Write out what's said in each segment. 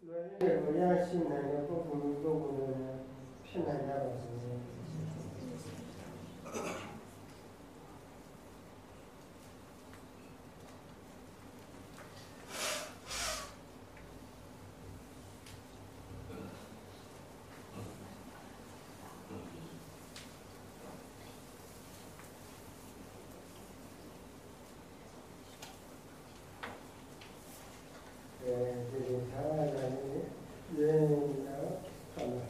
我要信赖的不同的动物的骗人家老师。这个台湾人原来看了，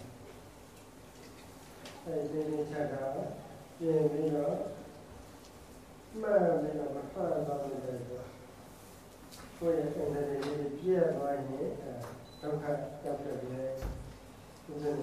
在这里查查，也没有，慢没有看到的这个，所以现在这个第二个人都看要这个，就是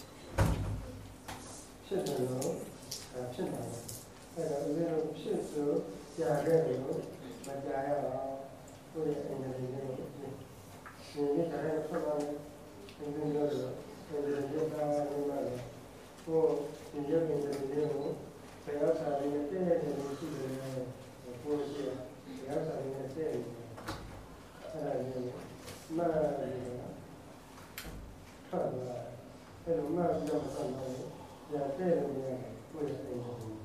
是这种是哪个？那个那种是指加这种，那加呀，所以现在这个。你才能看到真正的人家我你这边的内容，不要查那个这些东西的东西，不要查那个这个，那个看出来，这种那比较看到的，像这种的不是很容易，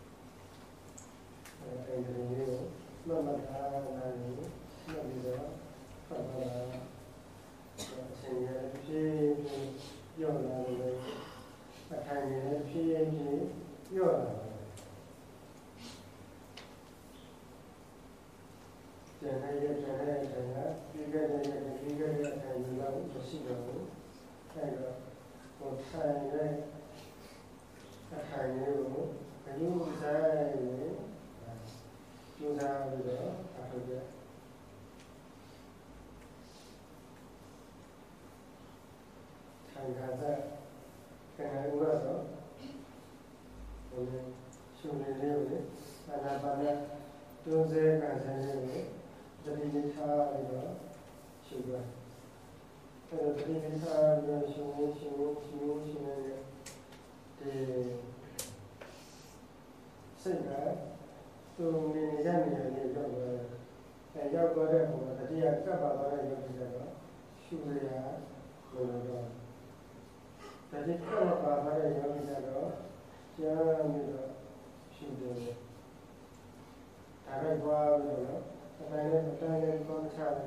很容易，慢慢查那个看出来。现在批要那个，看见批要那个，现在一个看见那不是的，那个我看见有在就在那个后边。看在我说，我们兄弟六的，把那都在干啥呢？这里面他那个习惯，这里面他那个兄弟现在都没家里人要过的话，他这样干巴到那个地方，修的呀，但是看了把他的样子那个，像那个修的，大概多那个，大概光差的，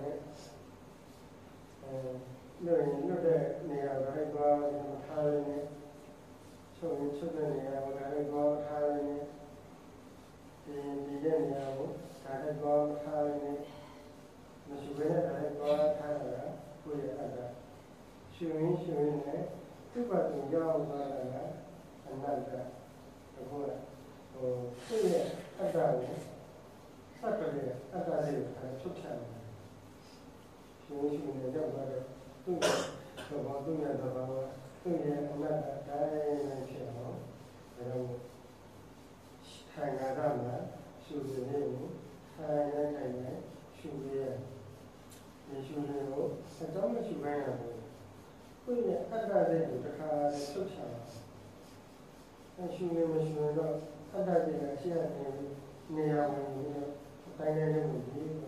那在那个大概多什么差的呢？出的那个大概多差的呢？比这那个大概多差的呢？那修的大概多差的，不一样的，修呢。这个宗教那个很难的，然后这个按照啥个的，按照这个出钱的，修呢叫那个动员的话，那个太难去了，然后看看他们修的内容，看修的，你修的后，他怎么修干呀？所以按照这个他出钱了，那修到按照这个现在那样大概的问题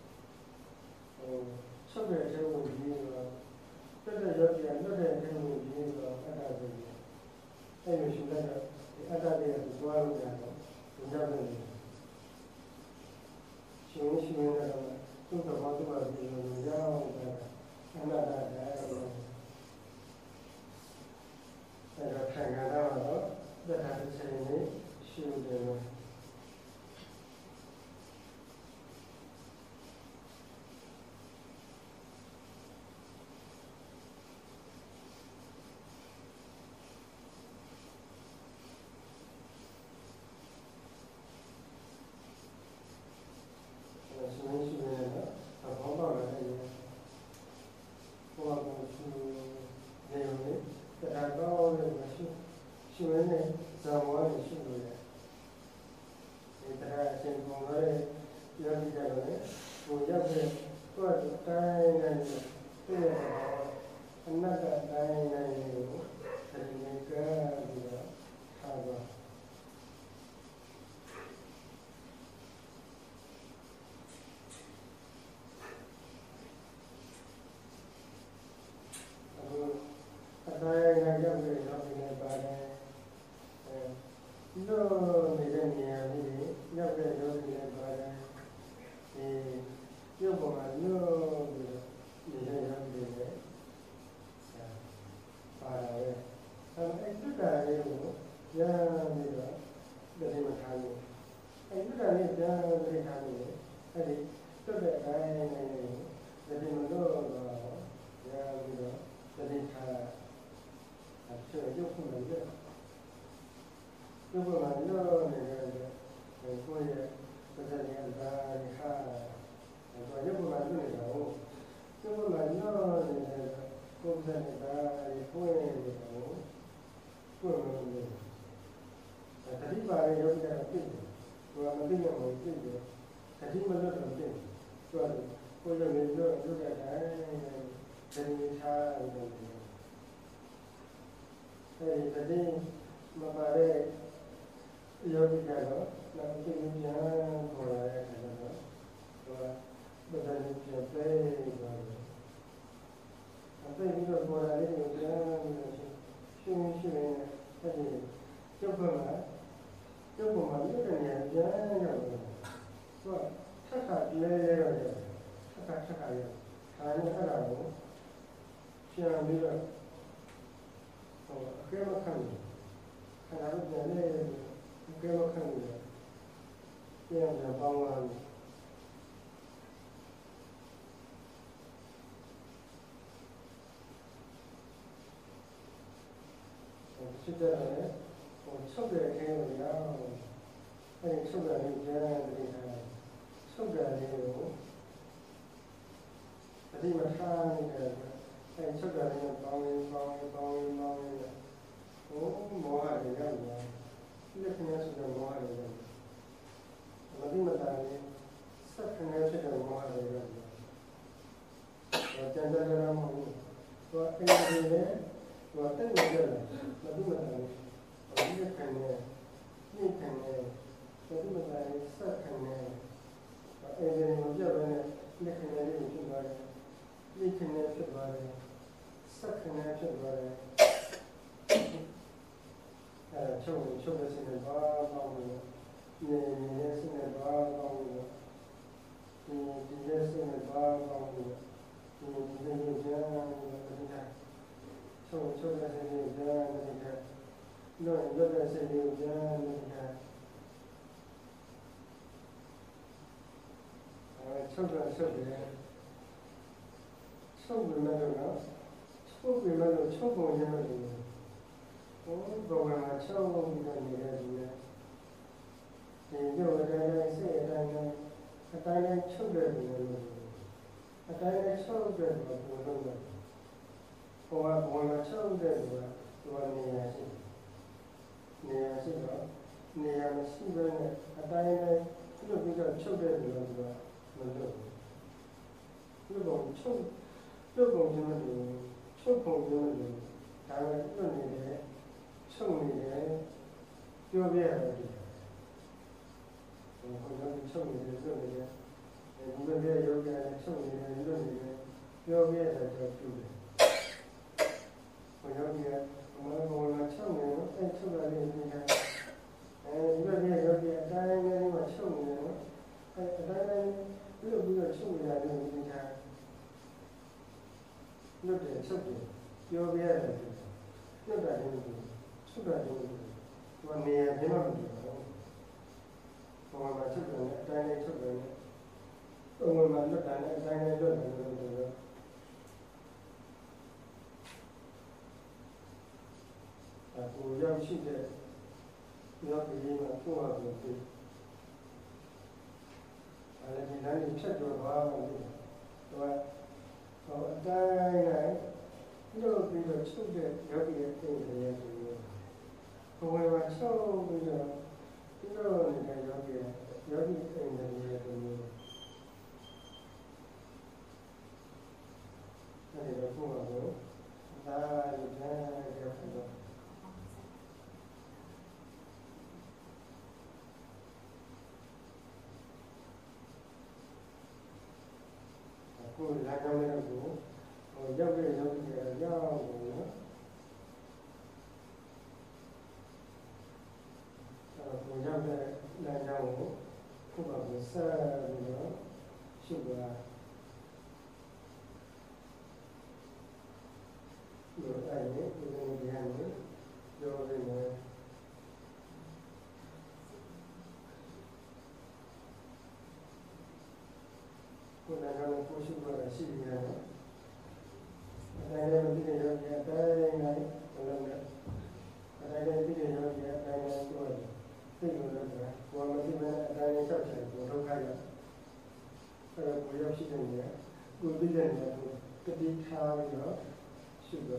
出的这个问题这个要变这个问题按照这个，还有现在的按照这个主要的宗教问题，那个宗教方面的宗教按照那个看看到了，在他的城里修的。 လို့ဒီလိုရောက်နေတယ်ပါလာရဲ့အဲ့ဒီတက်တာလေးကိုရမ်းပြီးတော့ဒီမှာထားလို့အဲ့ဒီတက်တာလေးပြန်ပြီးထားလို့အဲ့ဒီတက်တဲ့အတိုင်းနဲ့ဒီမှာတော့ရမ်းပြီးတော့ဒီထားအဲ့ဒီရုပ်ခုမှလည်းရုပ်ခုမှလို့နေတယ်ကိုယ့်ရဲ့ပဇာတိအသာရခါတော့ရုပ်ခုမှလို့နေတာဟုတ်ရုပ်ခုမှလို့နေတဲ့ကိုယ်ပဇာတိအသာရကိုယ်ရဲ့ကိုယ်လို့နေတတိပါရယောဂီကတော့ပြည့်တယ်ကိုယ်ကမသိရဘူးပြည့်တယ်တတိမလို့တော့ပြည့်တယ်ဆိုတော့ကိုယ်ရဲ့မျိုးရုပ်ရတိုင်းဒီထားတယ်အဲဒီတတိမပါတဲ့ယောဂီကတော့နောက်ပြည့်ပြန်ခေါ်ရတဲ့အခါကျတော့ဟိုကပဇာတိပြန်ပေးသွားတယ်အပိပြီးတော့ပေါ်လာလေးကိုပြန်ပြီးတော့ရှင်းရှင်းနဲ့အဲ့ဒီကျုပ်ကကျုပ်ကမှလွတ်တဲ့နေရာပြန်ရောက်တယ်သူကထပ်ခါလဲရတယ်ထပ်ခါရဒါနဲ့အဲ့ဒါကိုပြန်ပြီးတော့ဟိုအကဲမခံဘူးခဏတော့ပြန်လဲအကဲမခံဘူးပြန်ပေါင်းလာတယ်ဖြစ်တယ်လေဟိုချုပ်တဲ့ခဲကိုရအောင်အဲဒီချုပ်တဲ့လေးကျန်းနေတယ်ချုပ်တဲ့လေးကိုအတိမထားနေတယ်အဲဒီချုပ်တဲ့လေးကိုပေါင်းရင်ဟိုမောဟတွေရောက်တယ်ဒီခင်ဗျာဆိုတဲ့မောဟတွေရောက်တယ်မတိမတာလေးဆက်ခင်ဗျာဖြစ်တဲ့မောဟတွေရောက်တယ်ကျန်တဲ့နေရာမှာဟိုအင်းကြီးလေး我等你这了，我这么等，我一看呢，你看呢，我这么等，啥看呢？我哎呀，我这边呢，你看呢，你去哪里？你看呢去哪里？啥看呢去哪里？抽的现在把我，你现在把我，你现在把我，你有钱，你看。抽的是你家那个，弄的是你家那个，抽的，抽不那个了，抽不那个，抽不那个，我不管嘛，抽不那个的，你就在那谁在那，他在那抽的那个，他在那抽的那个不弄的。ဟိုကဘုံမှာချုပ်တဲ့သူကနေရာရှိတော့နေရာမရှိဘဲနဲ့အတိုင်းနဲ့ပြုတ်ပြီးတော့ချုပ်တဲ့သူကမလုပ်ဘူးပြုတ်ပုံချင်းမလို့ချုပ်ပုံချင်းမလို့ဒါပဲပြုတ်နေတယ်ချုပ်နေတယ်ပြောပြရတယ်ဟိုကတော့ချုပ်နေတယ်ချုပ်နေတယ်ဒီလိုပြယောဂနဲ့ချုပ်နေတယ်လွတ်နေတယ်ပြောပြရတယ်တော့ပြုတ်တယ်ယောဂီကဘောလာချုပ်နေတော့အဲ့ချုပ်တာလေးပြင်ထားဒီလိုပြယောဂီအတိုင်းလေးမှာချုပ်နေတယ်နော်အဲ့အတိုင်းလေးပြုတ်ပြီးတော့ချုပ်နေတာလေးပြင်ထားလွတ်တယ်ချုပ်တယ်ပြောပြရတယ်လွတ်တာလေးချုပ်တာလေးသူကနေရာဘယ်မှာမကြည့်ဘူးဘောလာချုပ်တယ်အတိုင်းလေးချုပ်တယ်ပုံမှန်မှာလွတ်တာနဲ့အတိုင်းလေးလွတ်တယ်လို့ပြောတယ်ကိုရောက်ရှိတဲ့ယောဂီတွေမှာပို့ရလို့ဖြစ်အဲဒီလမ်းကြီးဖြတ်ကျော်သွားတယ်ဟိုအတိုင်းလိုက်လို့ပြီးတော့ချုပ်တဲ့ယောဂီရဲ့အိမ်တွေရဲ့ဆိုလို့ဘဝမှာချုပ်ပြီးတော့နေတဲ့ယောဂီအိမ်တွေရဲ့ဆိုလို့အဲဒီတော့ပို့ရလို့ဒါလည်းကြားရတော့ကိုယ်လာကြမယ်လို့ရောက်တဲ့ယောဂီတွေရောက်ဘူးနော်ကိုရောက်တဲ့လမ်းကြောင်းကိုခုပါကိုဆက်ပြီးတော့ရှုပ်သွားလို့အဲ့ဒီဒီလိုတရားမျိုးပြောနေတယ်ကိုယ်ကလည်းကိုရှိပါရှိနေတယ်အတိုင်းလည်းမသိတဲ့ယောဂီအတိုင်းနိုင်ဘယ်လိုလဲအတိုင်းလည်းသိတဲ့ယောဂီအတိုင်းလည်းပြောတယ်သိလို့လည်းဆိုတာကိုယ်မသိမဲ့အတိုင်းလည်းချက်ချင်ကိုဒုက္ခရအဲ့ဒါကိုရောက်ရှိတဲ့နေရာကိုသိတဲ့နေရာကိုတတိထားပြီးတော့ရှိတယ်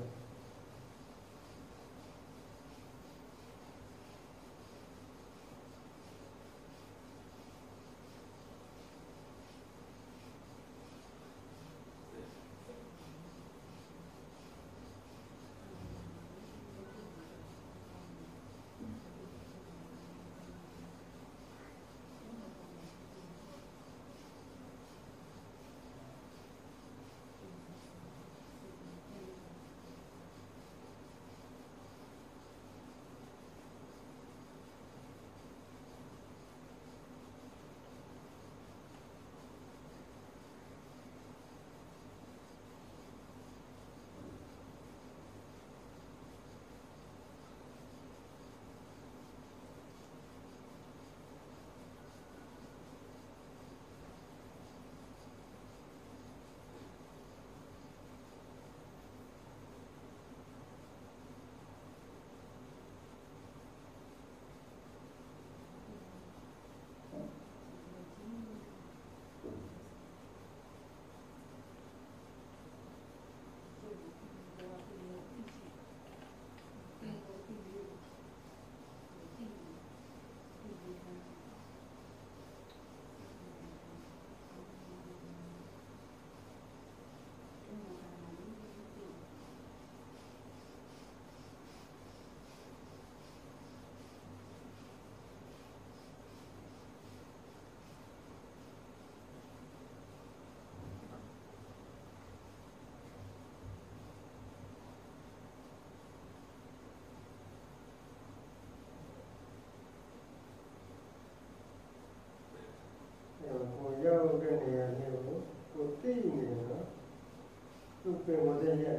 ကိုရောက်တဲ့နေရာမျိုးကိုသိနေတယ်နော်သူ့ပြန်ဝင်တဲ့ရ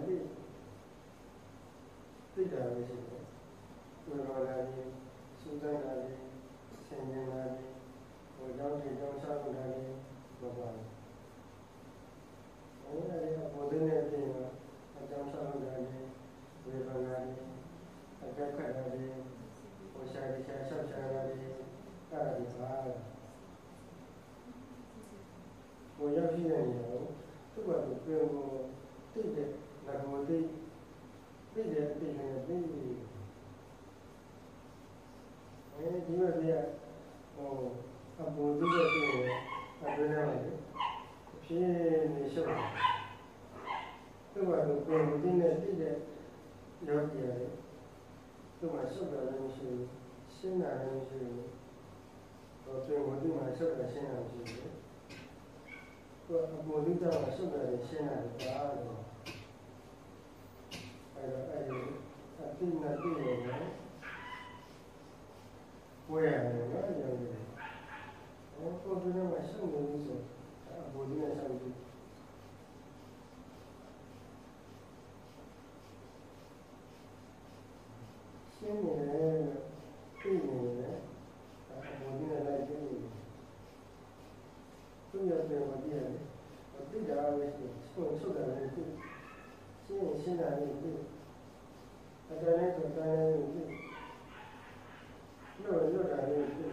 သိတာပဲရှိတယ်ကိုယ်တော်လာပြီးစူးစမ်းလာပြီးဆင်ခြင်လာပြီးကိုရောက်တဲ့ကြောင်းစားလာပြီးမပါဘူးအဲ့ဒီအပေါ်တဲ့ပြင်အကြောင်းစားလာပြီးဝေဘာလာပြီးအကြက်ခတ်လာပြီးဟိုရှာဒီရှာဆောက်ရှာလာပြီးအဲ့ဒါဒီပါကိုရောက်ရှိတဲ့နေရာကိုသူ့ဘာသူပြန်ကိုသိတဲ့ငါကိုသိတဲ့အသိနဲ့သိအဲဒီမှာပြဟိုအပေါ်သိတဲ့သိနေအတွင်းထဲမှာဖြည်းနေရှုပ်သူ့ဘာသူပြန်ကိုသိတဲ့ယောဂီရတယ်သူ့မှာရှုပ်တာလည်းရှိရှင်းတာလည်းရှိဟိုပြန်ကိုသိမှာရှုပ်တာရှင်းတာရှိတယ်အပေါ်လေးတော့ဆုတ်တယ်ရှင်းရတယ်ပါတော့အဲ့တော့အဲ့ဒီအတိနဲ့တွေ့ရတယ်ဝယ်ရတယ်နော်ရောရတယ်ပေါ်တူနဲ့မှရှုပ်နေလို့ဆိုအပေါ်လေးနဲ့ရှုပ်ပြီးရှင်းနေတယ်တွေ့နေတယ်အပေါ်လေးနဲ့လိုက်တွေ့နေတယ်သူ့ရဲ့ပြန်ဝင်ရတယ်သိတာလည်းရှိဆုတ်တာလည်းသိရှင်းတာလည်းသိအတန်းနဲ့ဆိုတန်းလည်းသိလွတ်တာလည်းသိ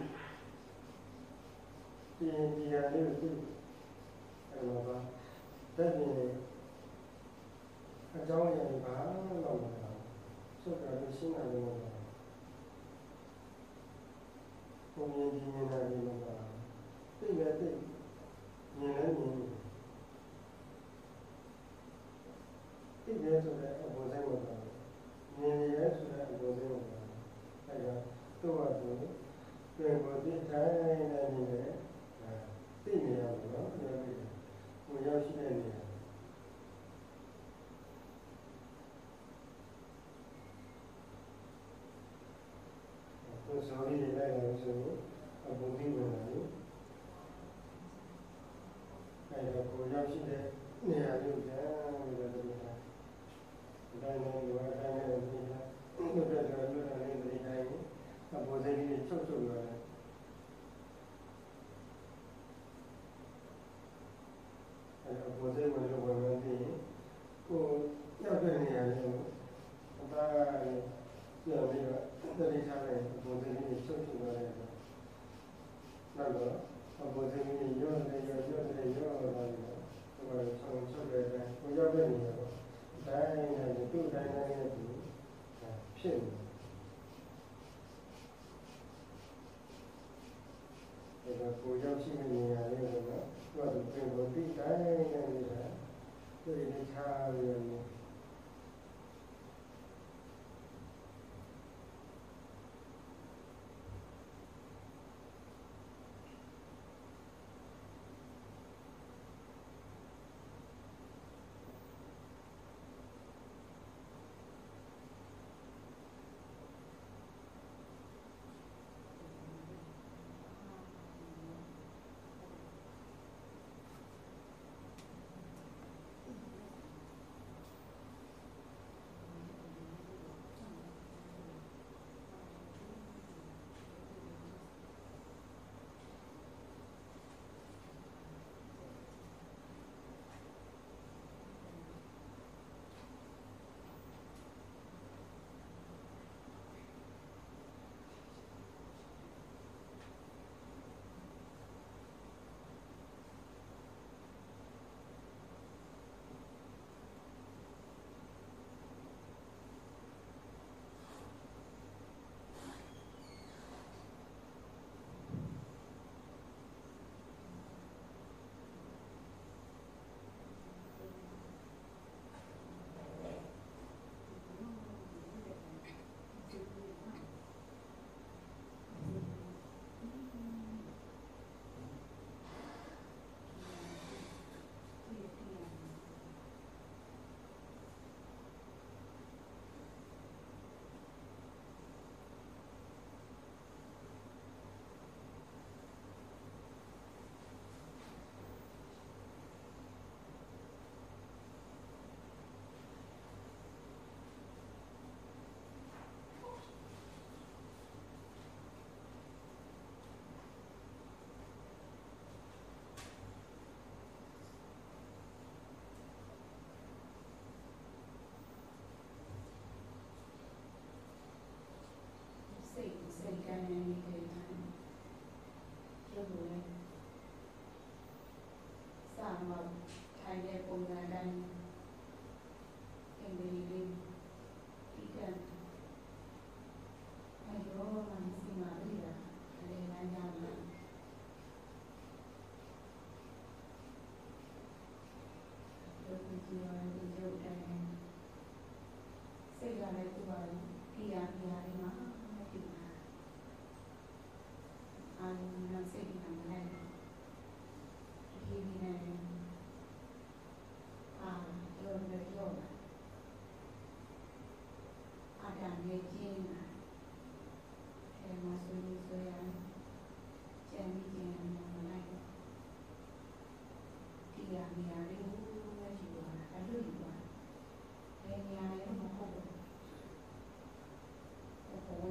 ပြင်ရလည်းသိအဲ့လိုပါတက်နေအကြောင်းရည်ပါတော့မလားဆုတ်တာလည်းရှင်းတာလည်းမဟုတ်ဘူးဘုံရင်ကြီးနေတာလည်းမဟုတ်ဘူးသိလည်းသိမြင်လည်းမြင်သိတယ်ဆိုတဲ့အပေါ်ဆိုင်မှာမြင်ရတယ်ဆိုတဲ့အပေါ်ဆိုင်မှာအဲ့ဒါသူ့ဟာသူပြန်ပေါ်သိတိုင်းနဲ့နေတယ်သိနေရဘူးနော်ပြောပြီးကိုရောက်ရှိတဲ့နေရာကိုစောရီလိုက်လို့ဆိုအပေါ်သိဝင်လာလို့အဲ့ဒါကိုရောက်ရှိတဲ့နေရာမျိုးပြန်ပြီးတော့ဒီတိုင်းနဲ့ရောက်တဲ့နေရာလေးကိုအသားကနေပြန်ပြီးတော့တတိထားလိုက်ဘုံစင်းကြီးချုပ်ထုတ်သွားတယ်နောက်တော့ဘုံစင်းကြီးရော့တယ်သွားပြီးတော့ဆောင်းချုပ်တယ်ကိုရောက်တဲ့နေရာတော့တိုင်းနဲ့သူ့တိုင်းနဲ့သူဖြစ်နေတယ်ကိုရောက်ရှိနေနေရာလေးကတော့သူကပြင်ပေါ်တိတိုင်းနဲ့နေတာသူ့ဒီထားပြီးတော့ဝ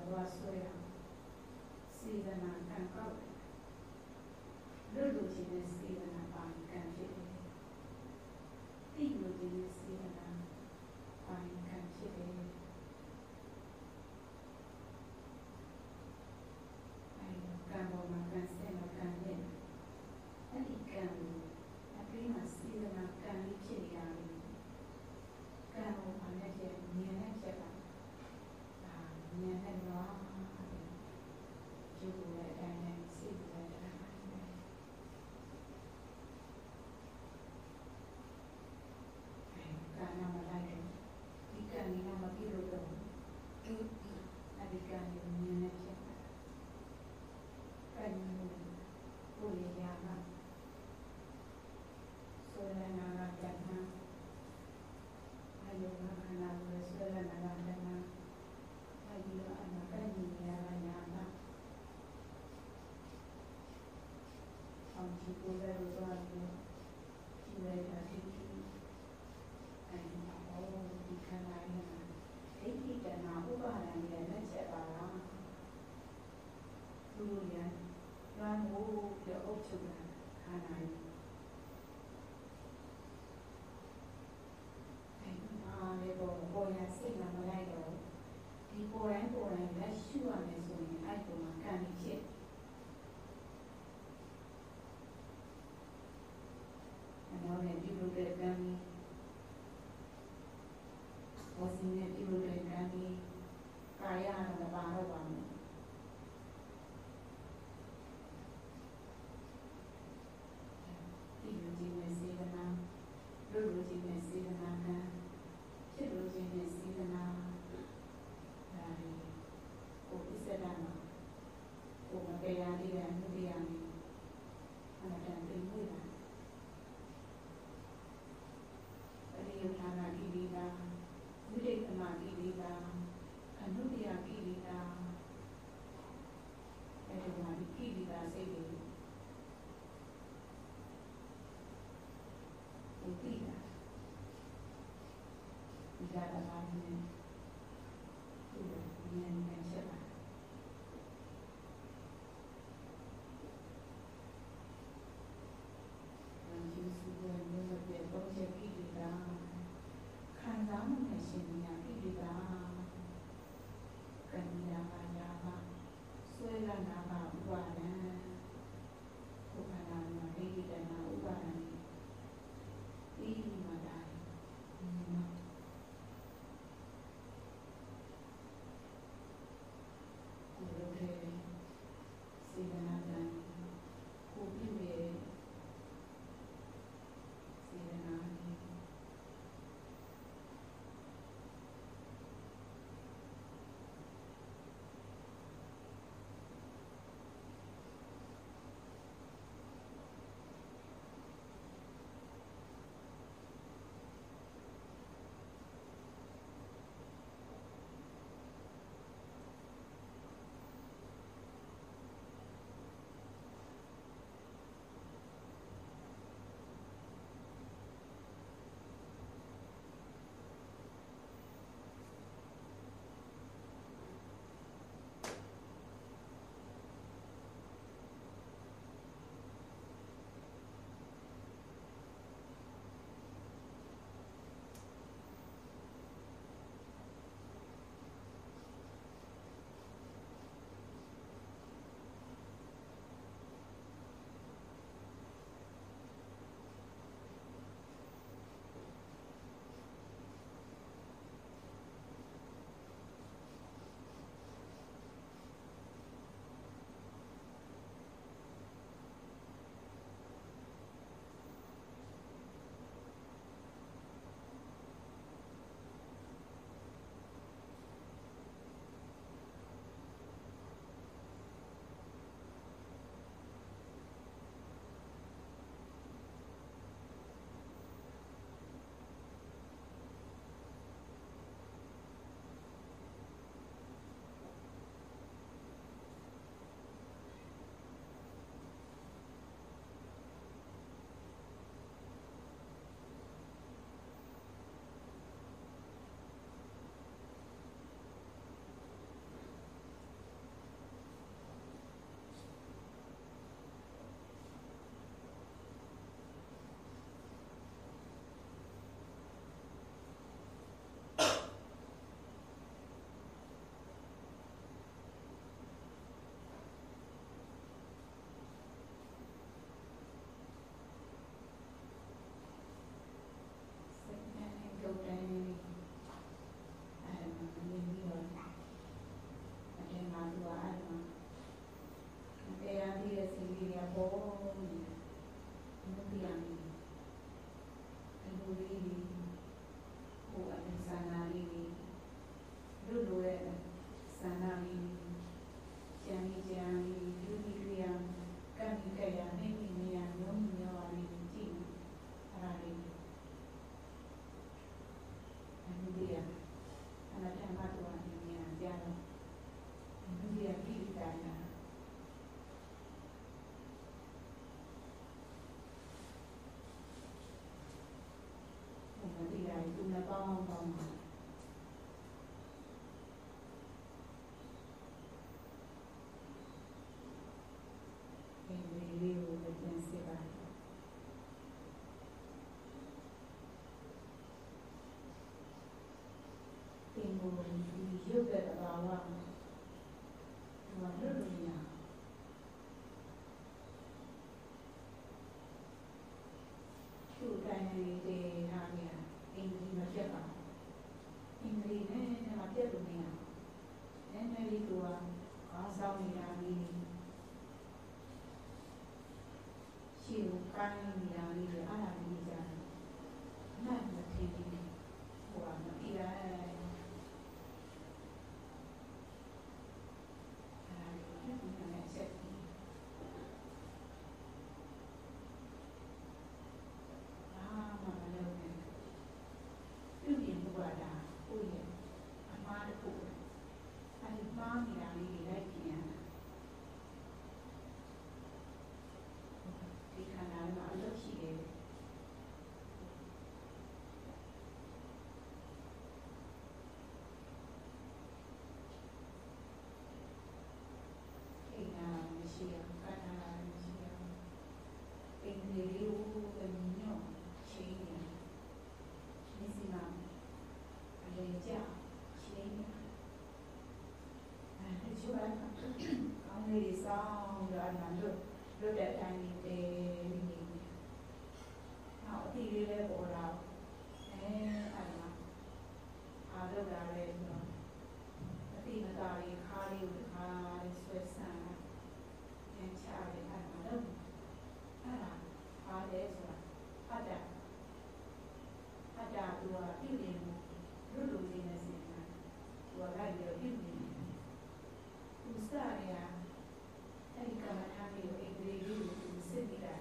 သွားဆွဲတာစေတနာကံကောက်တယ်လွတ်လို့ခြင်းနဲ့စေတနာပါကံဖြစ်တယ်သိလို့ခြင်းနဲ့စေတနာပါကံဖြစ်တယ်ကံပေါ်မှာကံဆက်မှာကံနဲ့အဲ့ဒီကံကိုအပြင်းမှာစေတနာကံလေးဖြစ်နေရတယ်ကံပေါ်မှာလည်းဉာဏ်နဲ့ဖြစ်တာဉာဏ်နဲ့တော့ကျိုးရဲ့အတိုင်းနဲ့စိတ်ရဲ့အတိုင်းကံနာမလိုက်ဒီကံလေးကမပြည့်လို့တော့အဲ့ဒီကံလေးဉာဏ်နဲ့ဖြစ်တာကံကိုရရမှာဆိုရနာကတည်းကအယုံကခန္ဓာကိုဆိုရနာကတည်းကအဲ့ဒီတော့အနာကညီရညာမှာအောင်ကြည့်ကိုယ်လည်းသွားပြီးကြည့်လိုက်တာဒီအဲ့ဒီဒီခန္ဓာရဲ့ဒိဋ္ဌိတဏှာဥပါဒံရဲ့လက်ချက်ပါလားလူရန်လွမ်းမိုးပြီးအုပ်ချုပ်တာခန္ဓာရဲ့အဲ့ဒီပေါ်ရစိတ်မလိုက်တော့ဒီပေါ်တိုင်းလက်ရှုရမယ်ဆိုရင်အဲ့ဒီမှာကံဖြစ်အနောက်နဲ့ပြုလုပ်တဲ့ကံကြီးဝစီနဲ့ပြုလုပ်တဲ့ကံကြီးကာယနဲ့ပါတော့ပါမယ်ဒီလိုကြီးနဲ့စေတနာလူလူကြီးနဲ့စေတနာကံဖြစ်လို့ခြင်းနဲ့စေတနာဒါကိုပြစ္ဆဒနာကိုမတရားလေးရမှုတရားလေးအမှန်တန်သိမှုလားပရိယထာနာကိလေသာဝိရိကမကိလေသာအနုတ္တယကိလေသာအဲဒီမှာဒီကိလေသာစိတ်တွေသိတာဒီကတည်းကလည်းသူ့ဉာဏ်နဲ့ချက်ပါယေရှုရဲ့ဉာဏ်နဲ့တော့ချက်ကိလေသာခံစားမှုနဲ့ရှင်ညာကိလေသာကံညာပါညာပါဆွဲလာနာပါဥပါဒံဥပါဒံမှာဒိဋ္ဌိတဏှာဥပါဒံဒီမှာတိုင်း Sanami, Jani Jani, Yuri, Kami Kaya, Nemi, Yomi, Jim, Rari, and India, and a Tamatu, and Jano, and India, Kidana. India, Tuna Bong. Review the principal. Timbul juga ke bawah, tuan dunia. Sudah ini hanya Inggris macam Inggris ni macam dunia. Ini dua asal ni. Chiều cay nhà đi để ăn đi ra này là thì của nó đi ra rất là mẹ sẽ mà lâu này cái điểm của bà đã ôi anh ma đã phụ anh ma thì đang đi đây thì khả năng mà rất chỉ thì là chỉ khả năng chỉ tình yêu tình nhau chỉ như thế nào để cho chỉ thì chú anh ông đi xong rồi anh làm được rồi để anh đi họ thì lên bộ nào anh mà đâu ra lên rồi thì người ta đi khai đi xuôi sang em chào để anh mà đâu để rồi ada dua film dulu di sini dua radio film besar ya dari kamar kami Inggris dulu sembilan.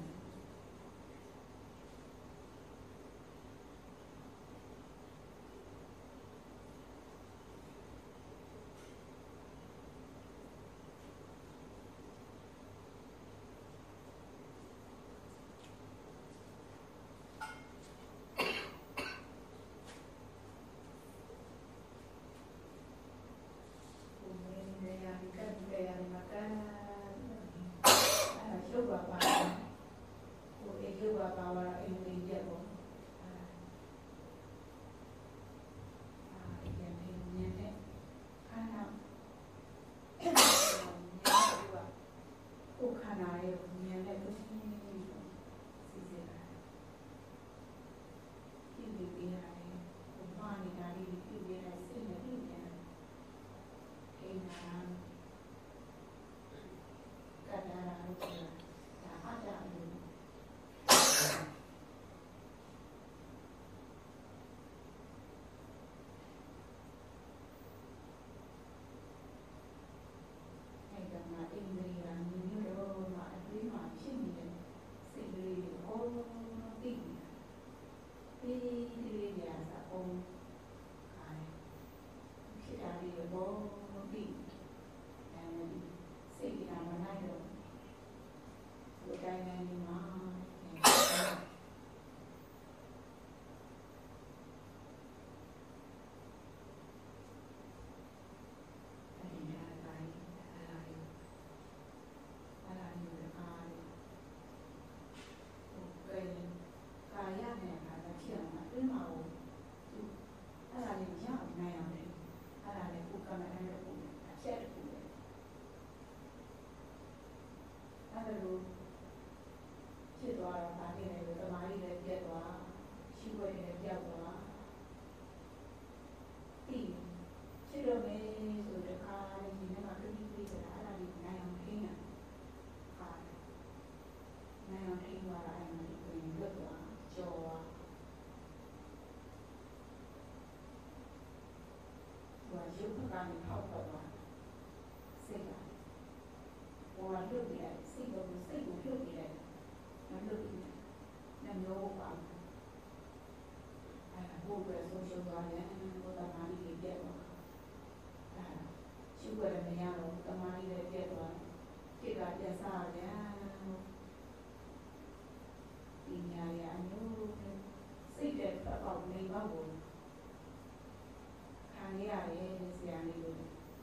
Hãy subscribe cho kênh Ghiền Mì Gõ để không bỏ lỡ những video hấp dẫn. ဝရမရတော့တမားလေးလည်းပြတ်သွားတိတ်ကပြန်စားပြန်ဒီညာရအမျိုးစိတ်တဲ့ပေါက်နေပေါက်ကိုခံရတယ်ဆရာလေးတို့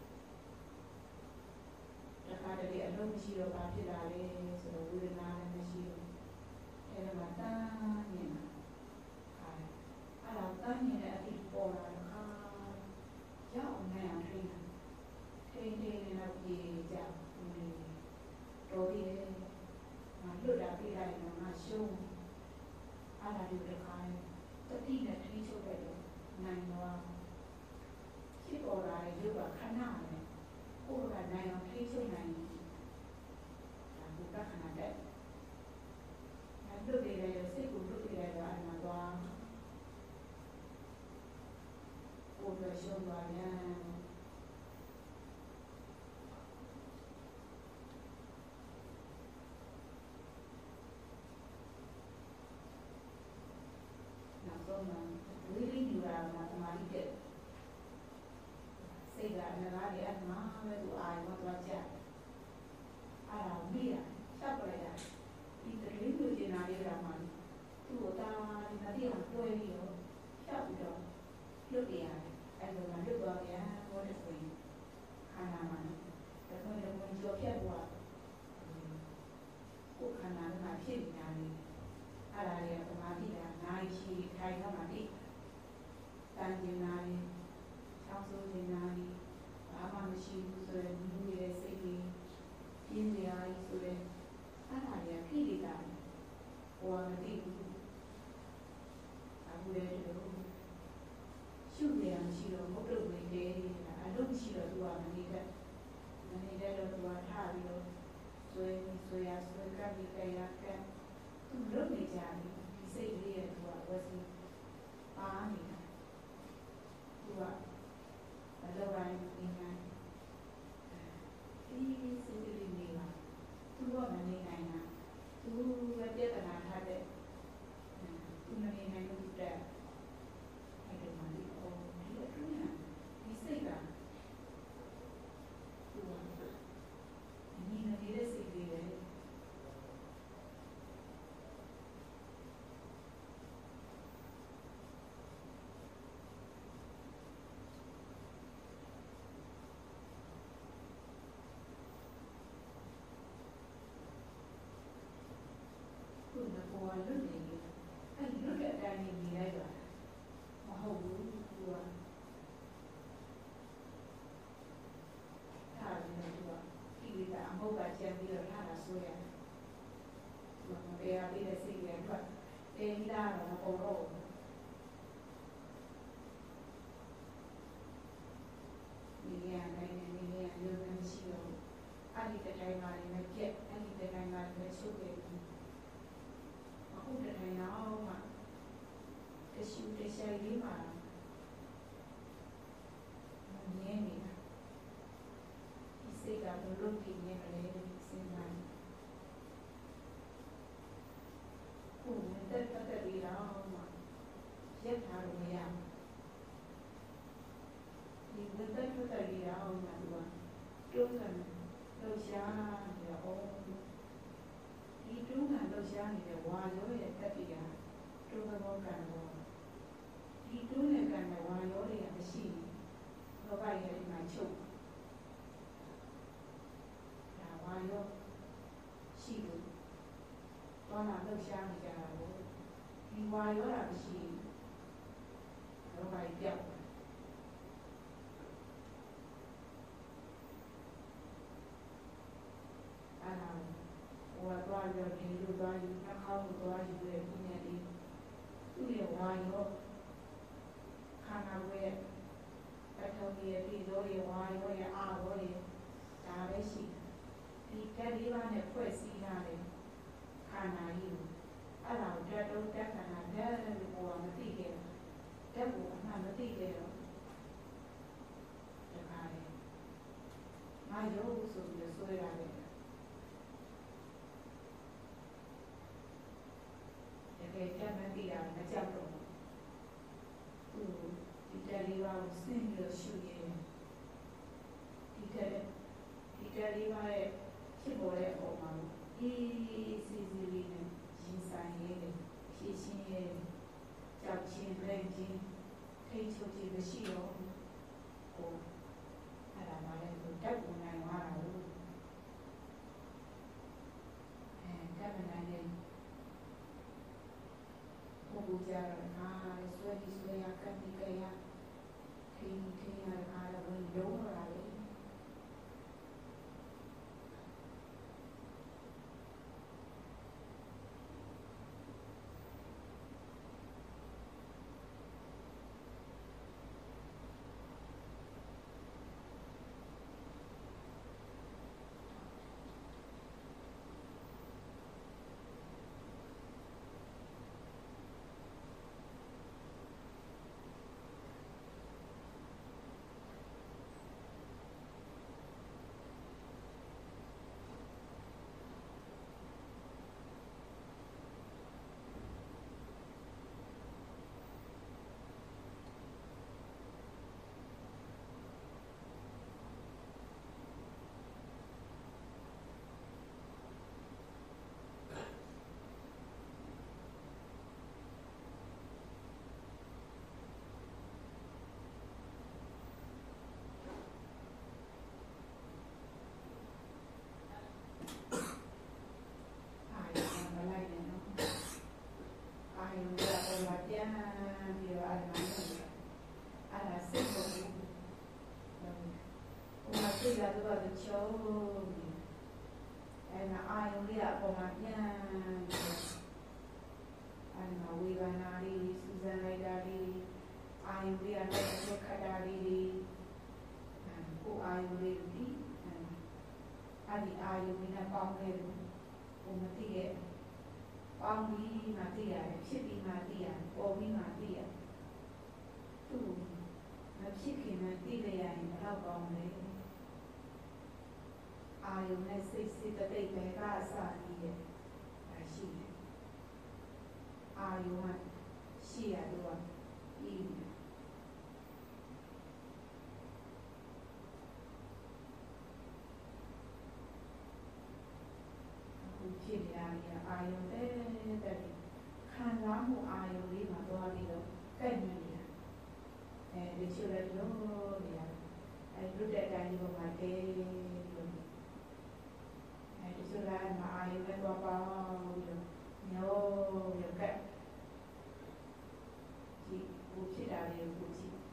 တခါတည်းအလုံးမရှိတော့ဘာဖြစ်လာလဲဆိုတော့ဝေဒနာလည်းမရှိဘူးအဲ့ဒါမှတန်းနေတာအဲ့ဒါတန်းနေတဲ့အတိပေါ်လာတော့ရောက်နေအောင်ထိန်းနေတာပြေကြတော်ပြီငါလွတ်တာပြလိုက်တော့ငါရှုံးအဲ့ဒါဒီတစ်ခါတတိနဲ့ထိန်းချုပ်လိုက်တော့နိုင်တော့ဖြစ်ပေါ်လာတဲ့ရုပ်ကခဏနဲ့ကိုယ်ကနိုင်အောင်ထိန်းချုပ်နိုင်ဒါဘုရားခဏတဲ့လွတ်နေတယ်စိတ်ကိုလွတ်နေတယ်တော့အဲ့မှာသွားကိုယ်ပဲရှုံးသွားပြန်နောက်ဆုံးမှာဝိရိယရာမှာတမာတိတဲ့စိတ်ကအနာရအမှားပဲသူအာရုံတော့ကြအဲ့ဒါမိရချက်ပလိုက်တာဒီတလေးမျိုးကျင်လာလေးကမှသူ့ကိုတာဒီမတိအောင်တွဲပြီးတော့ဖြတ်ပြီးတော့လွတ်ပြရတယ်အဲ့လိုမှလွတ်သွားပြန်ဟောတဲ့ဆိုရင်ခန္ဓာမှာဒါဆိုရင်ဝင်ကြောဖြတ်သွားကိုယ်ခန္ဓာမှာဖြစ်နေတာလေအဲ့ဒါလေးကသမာဓိကနိုင်ရှိထိုင်တော့မှဒီတန်ကျင်နာလေးချောင်းဆိုးကျင်နာလေးဘာမှမရှိဘူးဆိုရင်လူရဲ့စိတ်ကြီးပြင်းစရာကြီးဆိုရင်အဲ့ဒါလေးကခိတိတာဟောမသိဘူးအခုလည်းရှုနေရမရှိတော့ဘုဒ္ဓဝိတေအလုံးရှိတော့သူကမနေတဲ့တော့သူကထားပြီးတော့ဆွေရကပြီးကြရကသူလုံးနေကြတယ်ဒီစိတ်လေးရဲ့သူကဝစီပါနေတာသူကမလောတိုင်းနေနေဒီစိတ်လေးနေပါသူကမနေနိုင်တာသူကပြဿနာထားတဲ့သူမနေနိုင်လို့တဲ့အဲ့ဒီမှာဒီအော်ဒီအတွင်းဒီစိတ်ကသူကညီနေတဲ့စိတ်လေးပဲလွတ်နေတယ်အဲ့လွတ်တဲ့အတိုင်းနေလိုက်တာမဟုတ်ဘူးသူကထားတယ်သူကဒီလိုကအဟုတ်ကကျန်ပြီးတော့ထားတာဆိုရတယ်သူကတရားလေးတဲ့စိတ်ရဲ့အတွက်တင်းလာတော့မပေါ်တော့ဒီရနိုင်နေနေရရုပ်မရှိတော့အဲ့ဒီတိုင်းမှာလည်းပြက်အဲ့ဒီတိုင်းမှာလည်းချုပ်ခဲ့ပြီအခုတည်းကတော့မှတရှိတရှိလေးမှာမြင်နေတာဒီစိတ်ကဘလို့ပြင်းနေလဲစဉ်းစားကိုယ်နဲ့တက်ပြီးတော့မှရက်ထားလို့မရဒီတက်ပြီးတော့မှသူကတွန်းကန်လှူရှားနေတော့ဒီတွန်းကန်လှူရှားနေတဲ့ဝါရောရဲ့တက်ပြီးတာတွန်းဘောကန်ဘောဒီတွန်းနဲ့ကန်တဲ့ဝါရောတွေကမရှိဘူးလောကရဲ့ဒီမှာချုပ်ဒါဝါရောရှိလို့တော့လာလှူရှားနေကြတာကိုဒီဝါရောတာမရှိလောကကြီးပြောက်အဲ့ဒါဟိုသွားရောဒီလိုသွားယူနှာခေါင်းကိုသွားယူတဲ့ဒီနေ့လေးသူ့ရဲ့ဝါရောခန္ဓာကိုယ်ရဲ့ပထမရဲ့ဒီလိုရဲ့ဝါရောရဲ့အာရောရဲ့ဒါပဲရှိဒီကဲလေးပါးနဲ့ဖွဲ့စည်းထားတဲ့ခန္ဓာကြီးကိုအဲ့ဒါကိုတက်တော့တက်ခန္ဓာတက်လို့ပေါ်မသိခဲ့တက်ဖို့အမှန်မသိခဲ့တော့ဒါကလည်းငါရောဆိုပြီးဆွဲရတယ်တကယ်ကြမ်းမသိတာမကြောက်တော့ဘူးဒီတက်လေးပါကိုဆင်းပြီးတော့ရှုရဲဒီတက်လေးပါတဲ့ဖြစ်ပေါ်တဲ့အပေါ်မှာအေးစီစီလေးနဲ့ရင်ဆိုင်ရဲတယ်ဖြည့်ရှင်းရဲတယ်ကြောက်ချင်းလက်ချင်းထိတ်ချုပ်ခြင်းမရှိတော့ဟိုအဲ့ဒါမှလည်းသူတက်ပုံနိုင်သွားတာလို့တက်မနိုင်တဲ့ပုဂ္ဂိုလ်ကြတော့ဆွဲပြီးဆွဲရကပ်ပြီးကြရထိန်းရတာဝင်လုံးလာလေအဲ့ဒါအာယုံလေးအပေါ်မှာပြန်အဲ့ဒါဝေဒနာလေးစူးစမ်းလိုက်တာလေးအာယုံလေးကလည်းဆက်ခတ်တာလေးကိုအာယုံလေးဒီအဲ့ဒီအာယုံလေးနဲ့ပေါင်းခဲ့လို့ဘုံမသိရဲ့ပေါင်းပြီးမှသိရတယ်ဖြစ်ပြီးမှသိရတယ်ပေါ်ပြီးမှသိရတယ်သူ့မဖြစ်ခင်မှသိရရင်ဘယ်တော့ကောင်းလဲအာယုံနဲ့စိတ်တတိတ်ပဲကအစကြီးရဲ့ရှိတယ်အာယုံကရှိရတော့ပြီးတယ်အခုဖြစ်နေတာကအာယုံတဲ့ခံစားမှုအာယုံလေးမှာသွားပြီးတော့ကဲ့နေနေတာဒီချိုလည်းလို့နေတာလွတ်တဲ့အတိုင်းဒီပေါ်မှာတဲဒီဆိုလာမှာအာယုနဲ့တော့ပေါင်းပြီးတော့ညောရကက်ဒီကိုဖြစ်တာလေးကိုကြည့်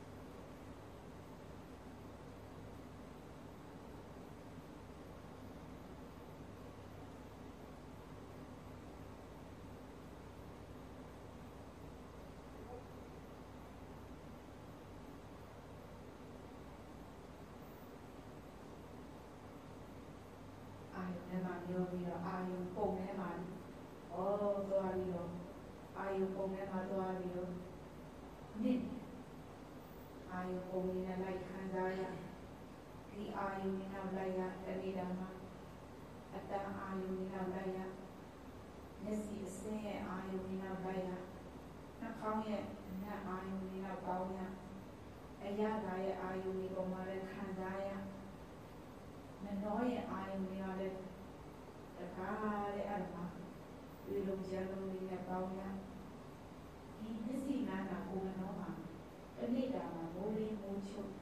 ပြောပြီးတော့အာယုပုံထဲမှာသွားပြီးတော့အာယုပုံထဲမှာသွားပြီးတော့နစ်အာယုပုံနဲ့လိုက်ခံစားရဒီအာယုနဲ့နောက်လိုက်ရတနေ့တာမှာအတန်အာယုနဲ့နောက်လိုက်ရမျက်စိအစင်းရဲ့အာယုနဲ့နောက်လိုက်ရနှာခေါင်းရဲ့နတ်အာယုနဲ့နောက်ပေါင်းရအရာသာရဲ့အာယုနဲ့ပုံမှာလည်းခံစားရနှာခေါင်းရဲ့အာယုနဲ့လည်းတခါလေအဲ့မှာဒီလိုကြံလို့နေပေါင်းရဒီမျက်စိနားနာကိုယ်ကတော့မှာတနေ့တာမှာမိုးလေးမိုးချုပ်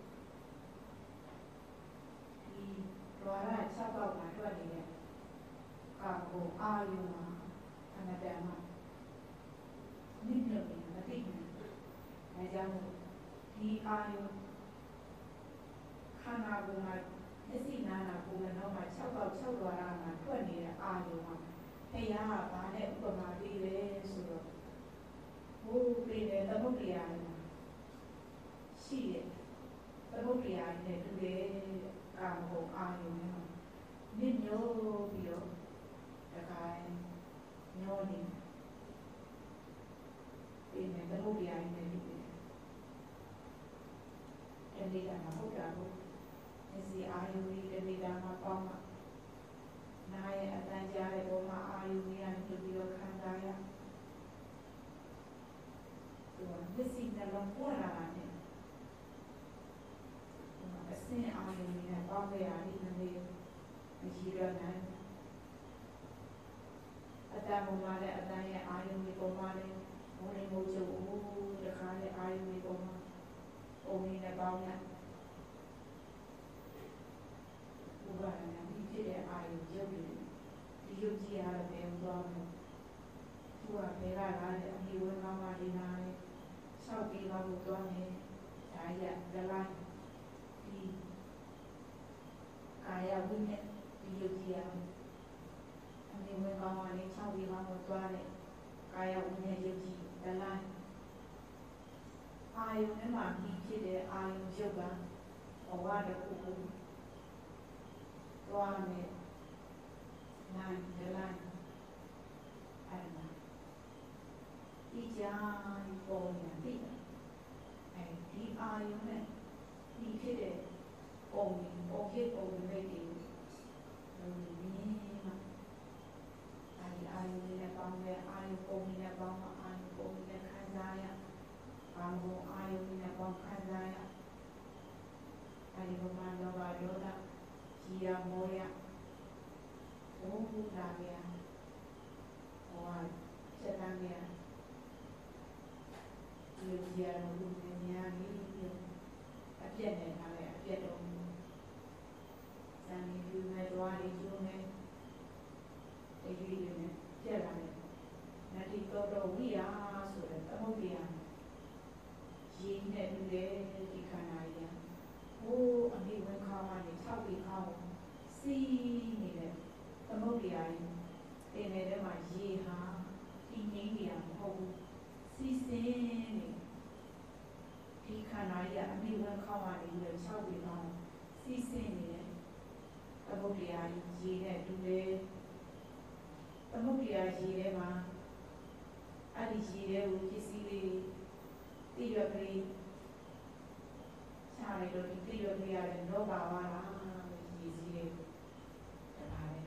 ဒီလွာရ6ပေါက်မှာထွက်နေတဲ့ကာကိုအာယုမှာအနတမှာနိမ့်လို့မသိဘူးအဲကြောင့်ဒီအာယုခန္ဓာကိုယ်မှာမျက်စိနားနာကိုယ်ကတော့မှာ6ပေါက်6လွာရမှာထွက်နေတဲ့အာယုမှာဖယားကဘာနဲ့ဥပမာပေးလဲဆိုတော့ဟိုးပေးတဲ့သမုဒ္ဒရာရှိတဲ့သမုဒ္ဒရာနဲ့တူတယ်ကာမဂုဏ်အာယုံနဲ့မြင့်ညိုးပြီးတော့တခါညောနေပေးတဲ့သမုဒ္ဒရာနဲ့တူတယ်တနေ့ကမှဟုတ်တာကိုမျက်စိအာယုံလေးတနေ့ကမှပေါင်းမှာနားရဲ့အတန်ကြားတဲ့ပုံမှာအာယုံကြီးကနေပြီးတော့ခံစားရသူကမျက်စိနှလုံးပွားလာတယ်အစင်းအာယုံကြီးနဲ့ပေါင်းခဲ့ရတဲ့နေ့မရှိတော့နိုင်အတန်ပေါ်မှာလည်းအတန်ရဲ့အာယုံတွေပေါ်မှာလည်းဘုံလေးမိုးချုပ်တခါလည်းအာယုံတွေပေါ်မှာပုံလေးနဲ့ပေါင်းရဘုရားနဲ့ဒီဖြစ်တဲ့အာယုံရုပ်တွေဒီရုပ်ကြီးရတော့ဘယ်သွားမလဲသူကဘယ်ကလာလဲအမိဝင်းကောင်းပါလိမ့်လားဆောက်ပြီးတော့သွားနေဒါရဒလိုက်ဒီကာယဝိနဲ့ဒီယုတ်ကြီးရအမိဝင်းကောင်းပါလိမ့်ဆောက်ပြီးတော့သွားနေကာယဝိနဲ့ယုတ်ကြီးဒလိုက်အာယုန်နဲ့မှပြီးဖြစ်တဲ့အာယုန်ရုပ်ကဘဝတစ်ခုခုသွားနေနိုင်ဒလိုက်အဲ့ဒါဒီကြားပေါ်နေတယ်အဲဒီအာယုန်နဲ့ဒီဖြစ်တဲ့ပုံဖြစ်ပုံလေးတွေမြင်မှာအဲဒီအာယုန်နဲ့ပေါင်းတဲ့အာယုန်ပုံနဲ့ပေါင်းမှာအာယုန်ပုံနဲ့ခံစားရဘာလို့အာယုန်နဲ့ပေါင်းခံစားရအဲဒီဘုရားလောဘဒေါသကြီးရမောရဘုလာရဟောစက်တမ်းရလူကြီးရတော့လူတွေများကြီးအပြည့်နဲ့ထားလိုက်အပြည့်တော့ဇာနေယူမဲ့တွားလေးကျိုးနဲ့တကြီးတွေနဲ့ပြက်လာတယ်နတိတော်ဝိယာဆိုတဲ့သမုဒ္ဒရာရင်းနဲ့တူတယ်ဒီခန္ဓာကြီးဟိုးအမိဝင်ခေါင်းကနေ၆ပြီးခေါင်းစီးနေတဲ့သမုဒ္ဒရာကြီးတင်နေတဲ့မှာရေဟာဒီငိမ့်နေရမဟုတ်ဘူးစီးစင်းနေဒီခန္ဓာကြီးအမိဝင်ခေါင်းကနေပြီးတော့၆ပြီးခေါင်းစီးစင်းနေတဲ့သမုဒ္ဒရာကြီးရေနဲ့တူတယ်သမုဒ္ဒရာရေထဲမှာအဲ့ဒီရေထဲကိုပစ္စည်းလေးတိရပရိရှားလိုက်တော့ဒီတိရပရိရတယ်လောဘဝါလားရေစီးလေးတပါးပဲ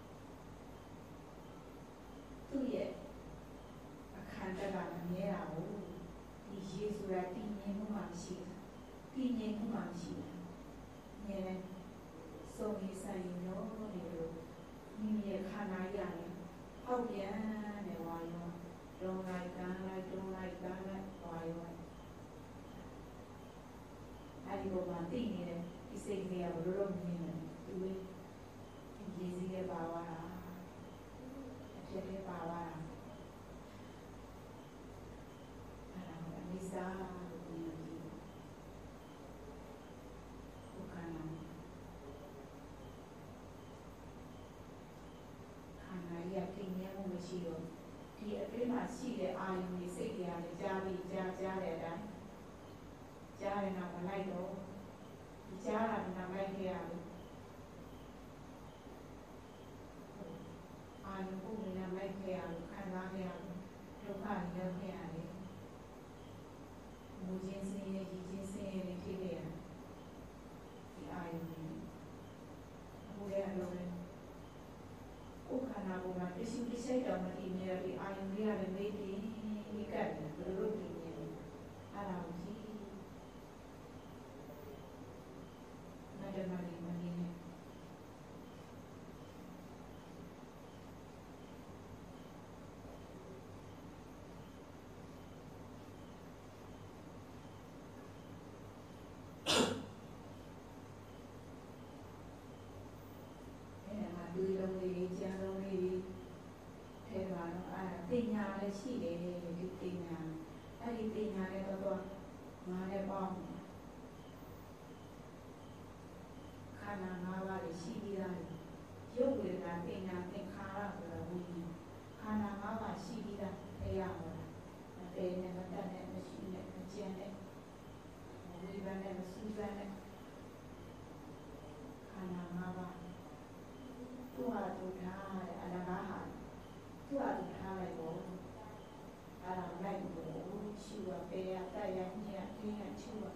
သူ့ရဲ့အခန္ဓာကမမြဲတာဘူးဒီရေဆိုတာတည်ငြိမ်မှုမှမရှိဘူးတည်ငြိမ်မှုမှမရှိဘူးမြဲတယ်စုံရည်ဆိုင်ရောနေလို့မိမိရဲ့ခန္ဓာရတယ်ဟောက်ပြန်နေဝါရောတုံးလိုက်တန်းလိုက်တုံးလိုက်တန်းလိုက်ဝါရောအဲဒီပေါ်မှာသိနေတဲ့ဒီစိတ်ကလေးကဘလို့လို့မြင်နေသူလေးဒီရေးစီးရဲ့ပါဝါတာအဖြစ်လေးပါဝါတာအဲ့ဒါကအနိစ္စလို့ပြောကြည့်ဘုခန္ဓာခန္ဓာရဲ့သိဉာဏ်မှုမရှိတော့ဒီအတွင်းမှာရှိတဲ့အာယုန်တွေစိတ်တွေအားလည်းကြားတဲ့အတိုင်းကြားရတာမလိုက်တော့ဒီကြားတာကလိုက်ခဲ့ရလို့အာယုန်ကိုလည်းလိုက်ခဲ့ရလို့ခံစားခဲ့ရလို့ဒုက္ခတွေရောက်ခဲ့ရတယ်မူခြင်းစင်းရဲ့ရည်ခြင်းစင်းရဲ့ဖြစ်ခဲ့ရဒီအာယုန်တွေဘုရားလိုလည်းကိုယ်ခန္ဓာပေါ်မှာတရှိတရှိတောင်မတည်နေရပြီးအာယုန်တွေကလည်းမေးပြီးမိကတ်တယ်ဘယ်လိုလုပ်နေလဲအဲ့ဒါကိုကြည့်မတ္တမလေးမနေနဲ့ဒီလိုလေးကျန်လုံးလေးထဲမှာတော့ပညာလည်းရှိတယ်ဒီပညာအဲ့ဒီပညာလည်းတော့ငါလည်းပေါ့ခန္ဓာ၅ပါးလည်းရှိပြီးသားရုပ်ဝေဒနာပညာသင်္ခါရဆိုတာဝိညာဉ်ခန္ဓာ၅ပါးရှိပြီးသားတရားဟောတာအဲနဲ့မတတ်နဲ့မရှိနဲ့မကျန်နဲ့ဝိပဿနာမစူးစမ်းနဲ့ခန္ဓာ၅ပါးသူ့ဟာသူထားတဲ့အလကားဟာသူ့ဟာသူထားလိုက်ပေါ့အဲ့ဒါလိုက်ဖို့ရှိရပေရတဲ့ရညက်ညက်ချူရ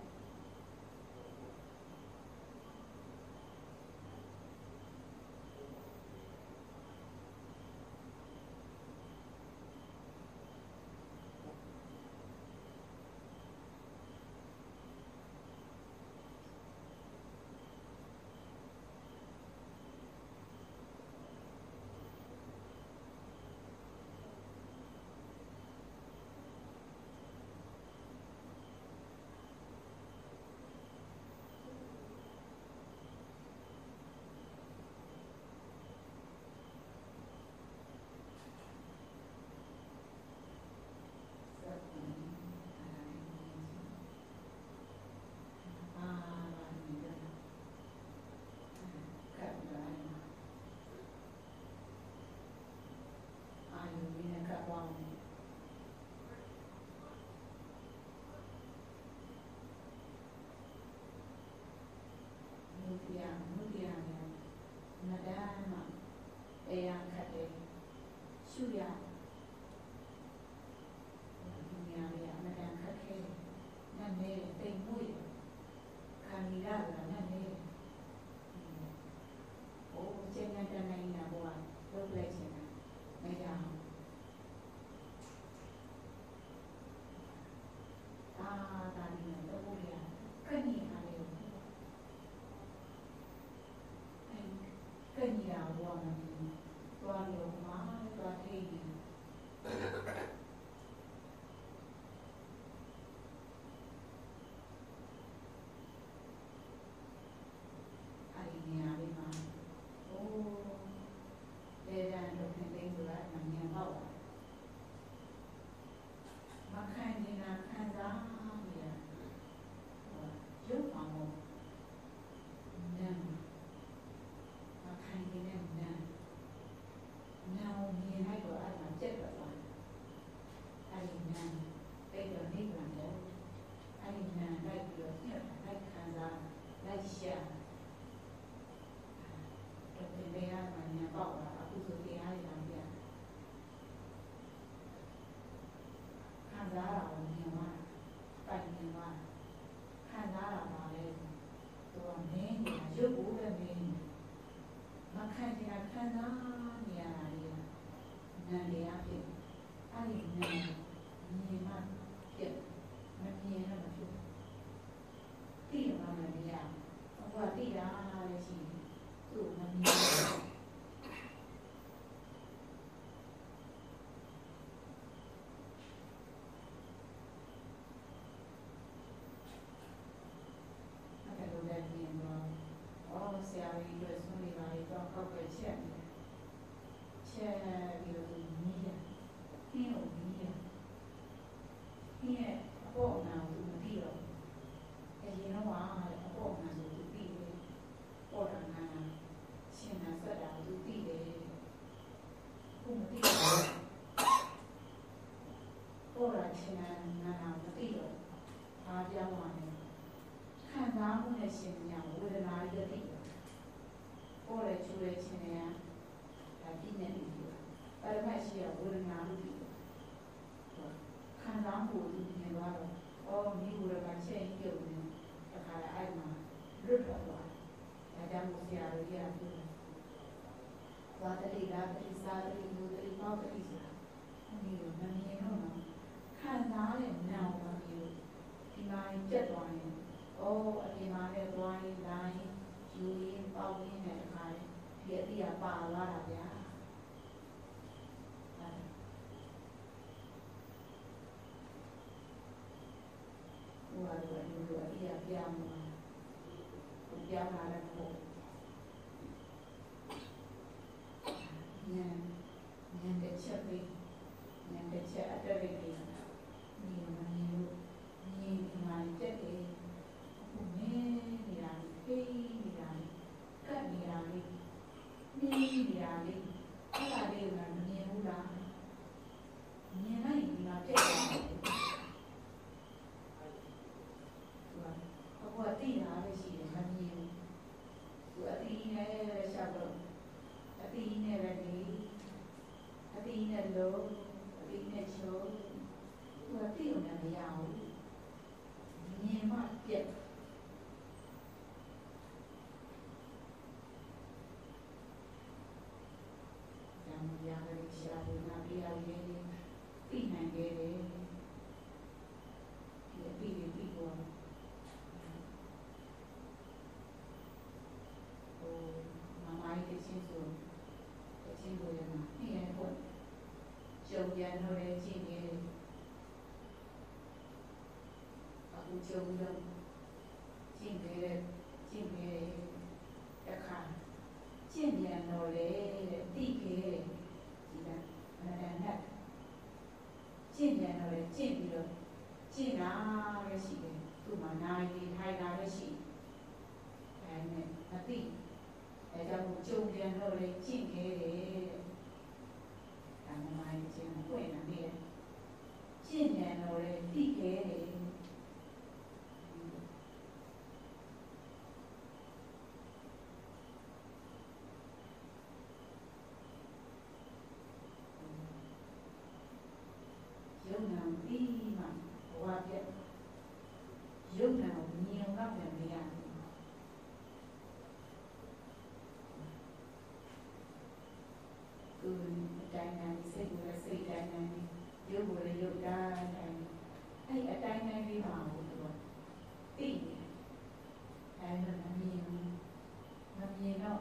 madama eyakade shuya dunia ya madam kake nane tengui kanira nane oh jangan jangan ina buat double cina macam tadi nanti boleh keni ada keni awak ni tuan rumah tuan ini hari ni hari mana oh dan doktor tinggal namanya bawa makan ni nak kanza ya jauh kamu nam makan ni nam nào nhìn hai vợ anh làm chết vợ bạn anh nam bây giờ đi làm đâu anh nam đây được nhất đây khán giả đây xe trong thời đây mà nhà bảo là aku suruh dia làm việc khán giả là nhiều mà phải nhiều mà khán giả là vào đây tôi nên là giúp bố về mình mà khán giả nhà nanti apa? Hari nanti ni mak dia nanti apa tu? Tiada mana dia. Apa tiada ada sih tu nanti. Apa tu dah ni oh siapa itu semua ni lah itu kau kerja ni. Điều gì hiểu gì nghe bộ nào tụi nó đi rồi cái gì nó hóa bộ nào tụi đi đấy bộ đằng nào xem là sợ đảo tụi đi đấy không đi bộ là xem là nào nó đi rồi ra ngoài看咱们的新娘为了哪一个地bộ来出来xem là今年里头，白麦西啊，我的哪里地？看咱户子年多了，哦，你屋里把钱有呢，这还爱嘛，日头多，大家不下了也不，抓的里拉的里杀的里牛的里包的里啥，你有那年头呢？看咱的鸟嘛有，你妈一这多呢，哦，你妈的多呢，来，就因包呢那开，别地啊扒拉了呀。Dua dia biang ada ko yang kecil ada lagi ni mana jadi ni lagi kan ni lagi ada dengan ni udah ni lain ni macam bữa tí nào thì chỉ là nhiều bữa tí này là sao rồi bữa tí này là gì bữa tí này lố bữa tí này số bữa tí là giàu nhiều mà đẹp làm giàu thì sao thì làm đi ăn đi tí này đi đi đi buồn mamai ke cinta yang ni yang pun jauh yang orang cini aku jauh yang cini dah kan cini yang orang tiga tidak ada nak cini yang orang cini lo cini apa sih tu mana ini hai apa sih nanti để cho một chung liền rồi chỉnh thế để làm mai trên quầy làm việc chỉnh liền rồi đi thế để လို့ဒါတိုင်းအဲ့အတိုင်းတိုင်းလေးပါဘူးသူကသိတယ်အဲ့ဒါမမြင်ဘူးမမြင်တော့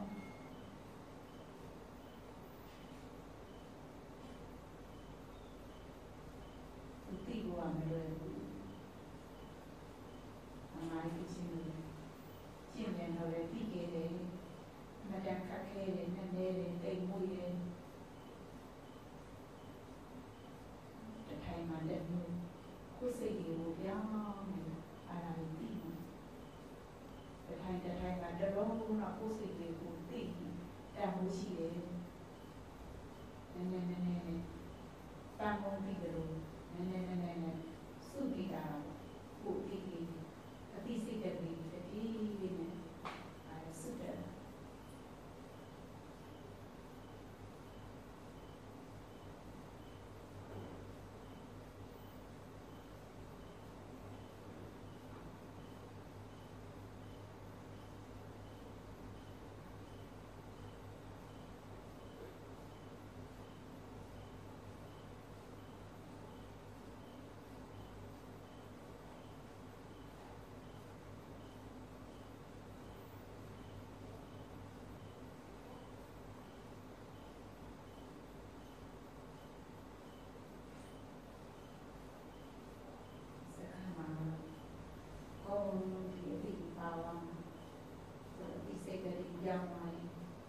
သူသိဖို့ကမလွယ်ဘူးအမှားကြီးချင်းလို့ရှင်းပြန်တော့လည်းသိခဲ့တယ်မတန်ခက်ခဲတယ်နည်းနည်းတယ်တိမ်မွေ့တယ်တထိုင်မှလက်မျိုးကိုယ်စိတ်ကိုပြောင်းနေအားလာပြီးတထိုင်မှာတလုံးတော့ကိုယ်စိတ်ကိုသိတန်ဖို့ရှိတယ်နည်းပန်းကုန်ပြီးတယ်လို့နည်းစုပြီးတာကိုသိအသိစိတ်တဲ့ပြီးတတိနဲ့အဲစုတယ်ကြောင်းပါလေ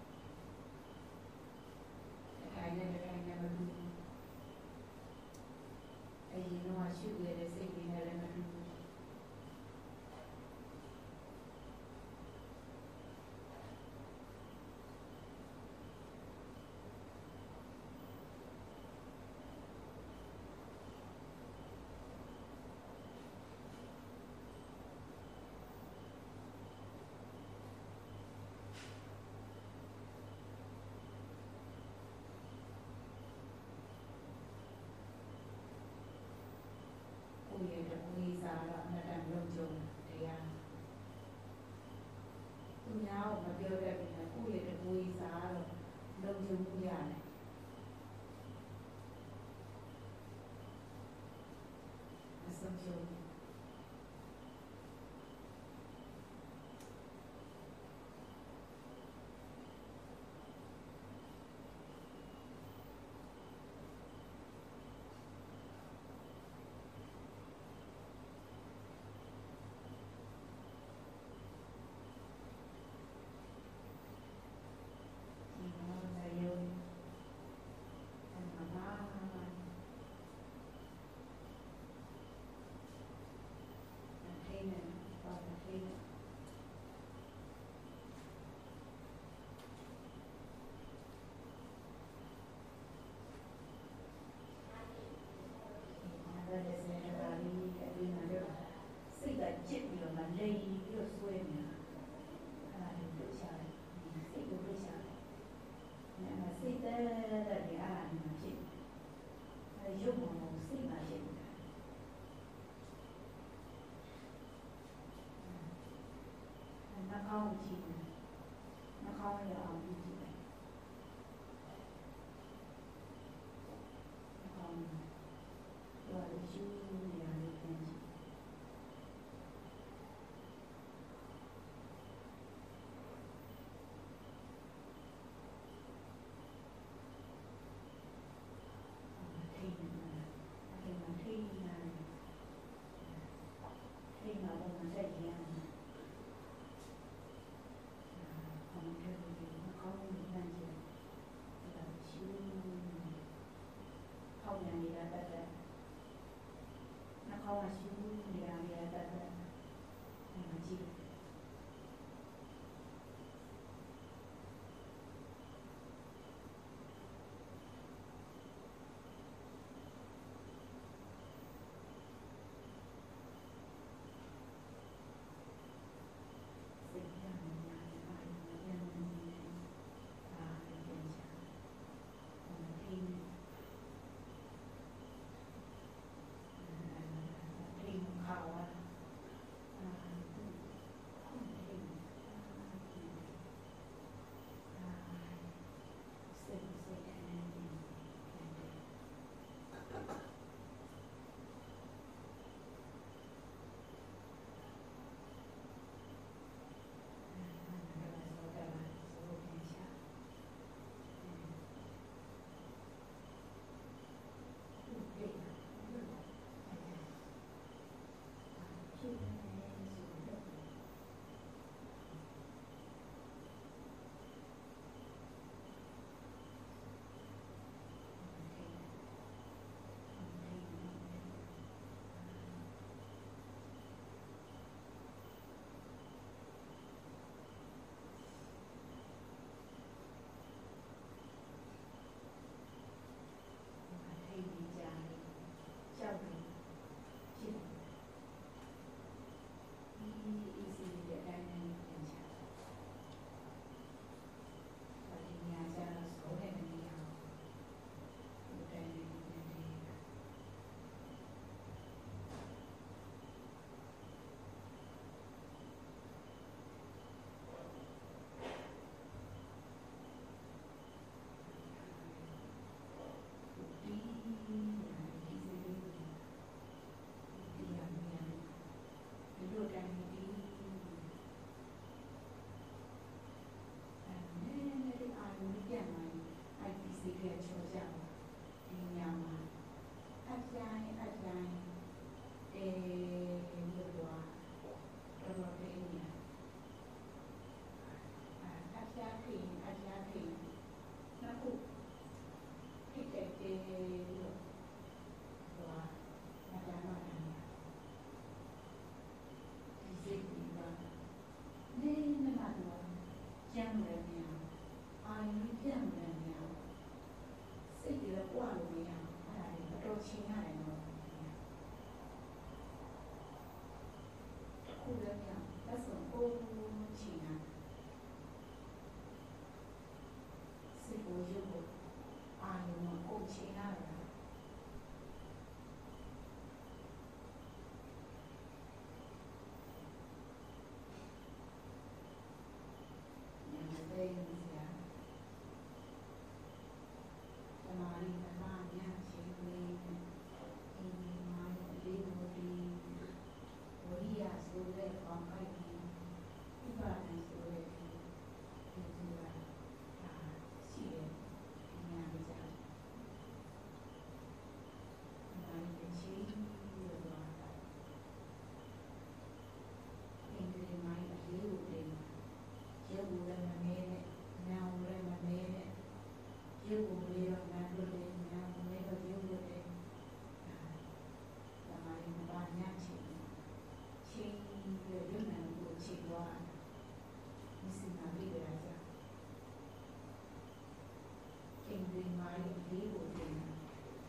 ထိုင်နေမလို့အရင်တော့ရှုရတဲ့စိတ်တွေနဲ့လည်းမတူဘူးကိုယ်စားတော့အနတ္တလုံးကြုံတရားသူများကိုမပြောတတ်ဘူးနဲ့ကိုယ့်ရဲ့ကိုယ်စားတော့လုံးကြုံမှုရတယ်အဆုံးရှုံး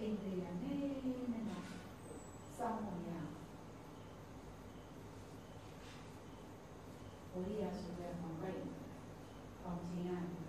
အိမ်လေးရနေနေတော့စောင်းဝင်ရဝိရိယဆိုတဲ့ပုံရိပ်ပုံချင်းရတယ်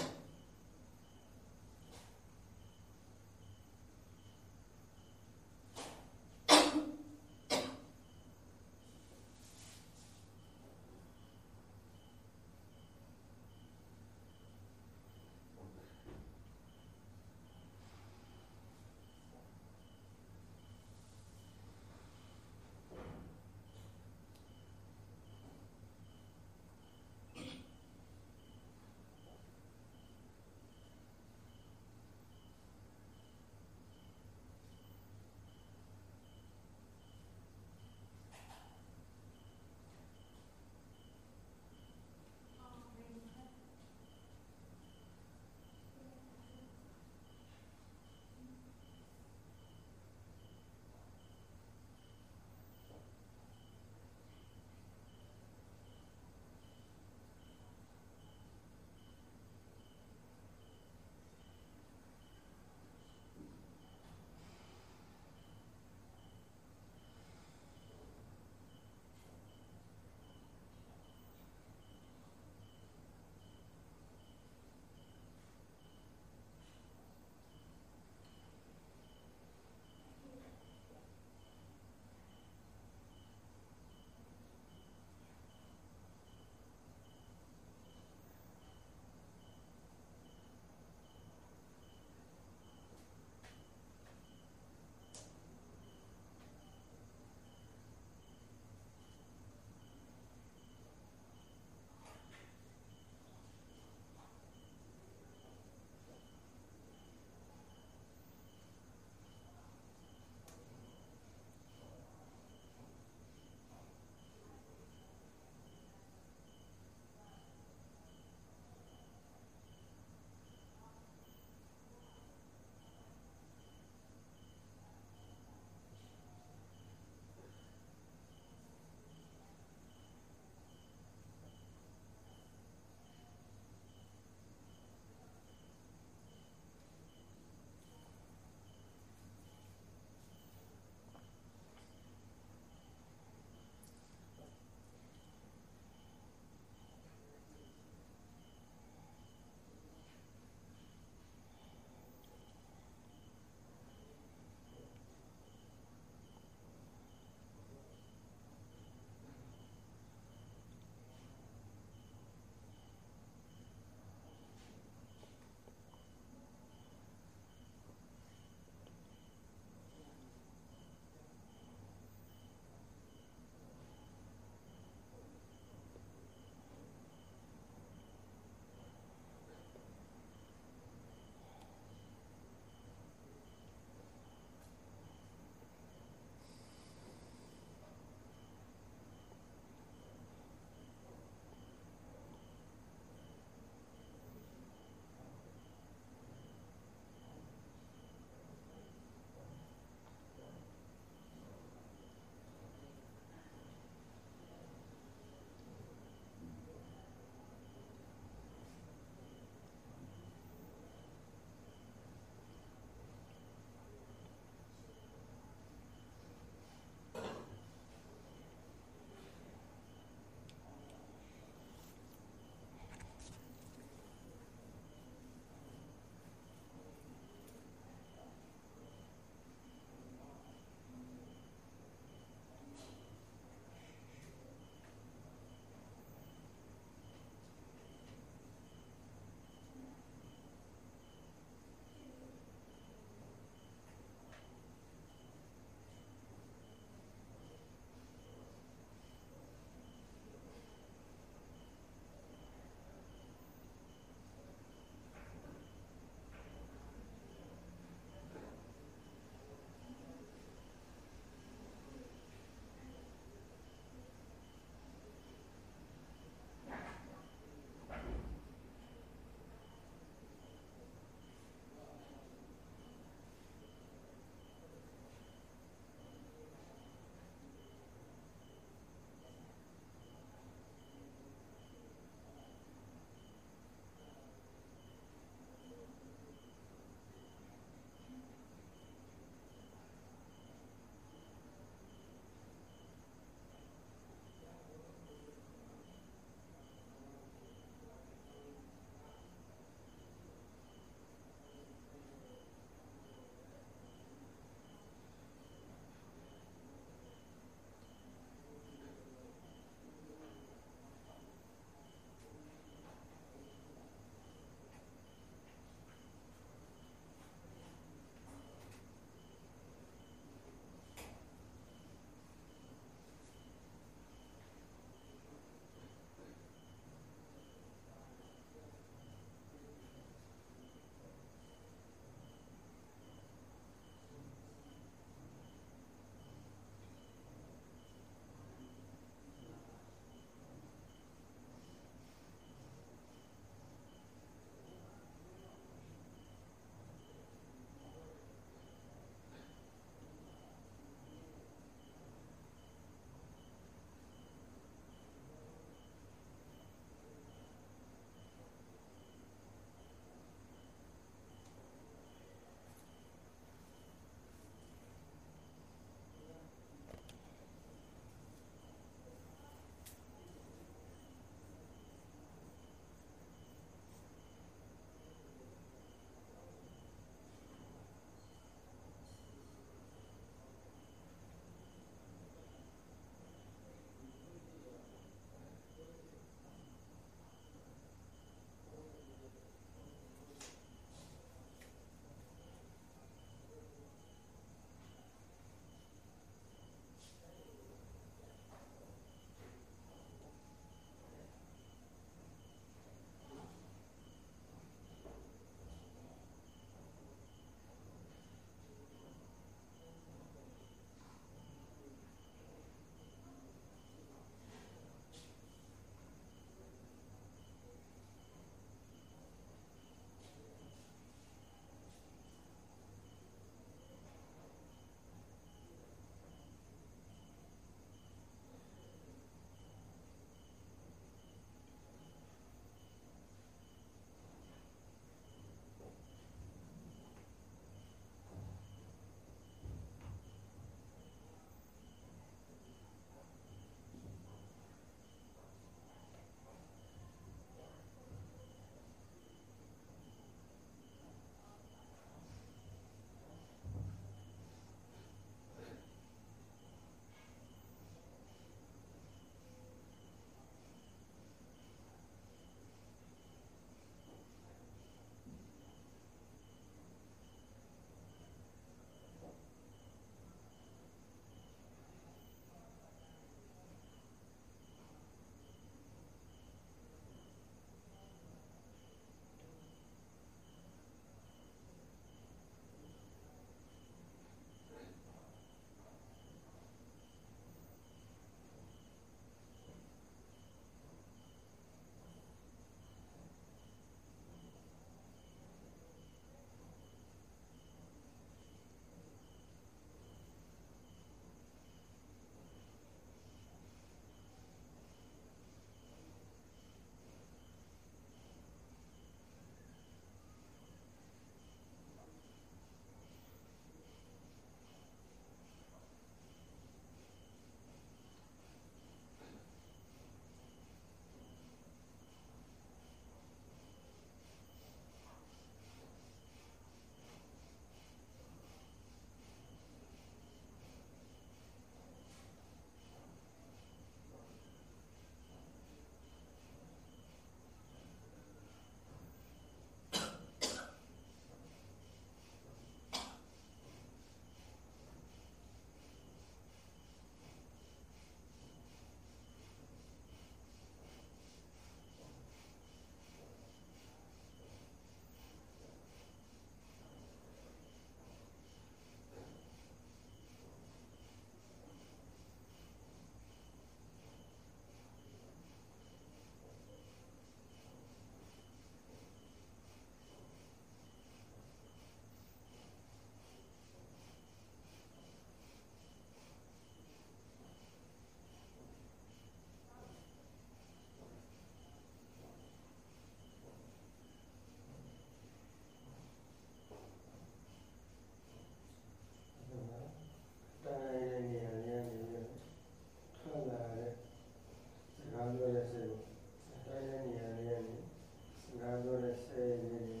ပြောတဲ့စိတ်ကိုတိုင်းတဲ့နေရာလေးကနေစကားပြောတဲ့စိတ်လေးတွေ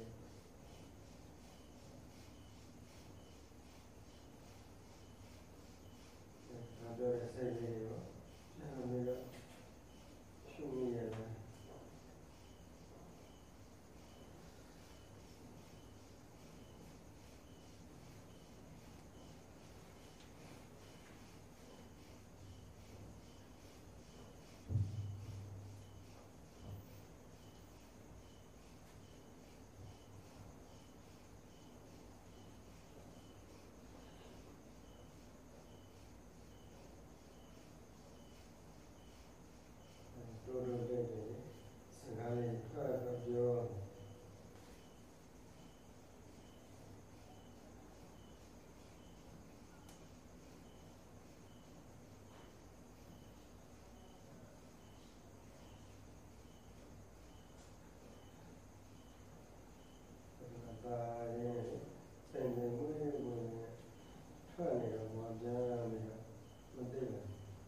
စကားပြောတဲ့စိတ်လေးတွေကိုပြန်ပြီးတော့ရှုမိရတယ်တို့တို့တဲ့စကားလေးထွက်တော့ပြောဒါရင်စိတ်ဝင်မှုတွေထွက်နေတော့မှကြားရမယ်မသိဘူး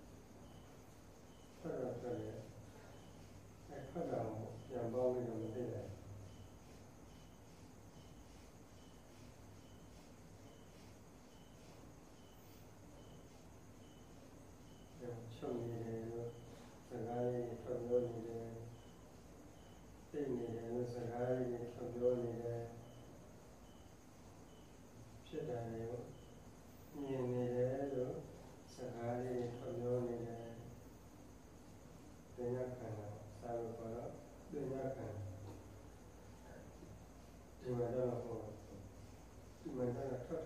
ထွက်တော့ထွက်တယ်ထွက်တာပြန်ပေါင်းပြီးတော့မသိတယ်ချုပ်နေတယ်လို့စကားလေးထွက်ပြောနေတယ်သိနေတယ်လို့စကားလေးထွက်ပြောနေတယ်ဖြစ်တယ်လို့မြင်နေတယ်လို့စကားလေးထွက်ပြောနေတယ်ပညာခန္ဓာစာလို့ခေါ်တော့ပညာခန္ဓာဒီမှာတော့ဟောဒီမှာတော့ထွက်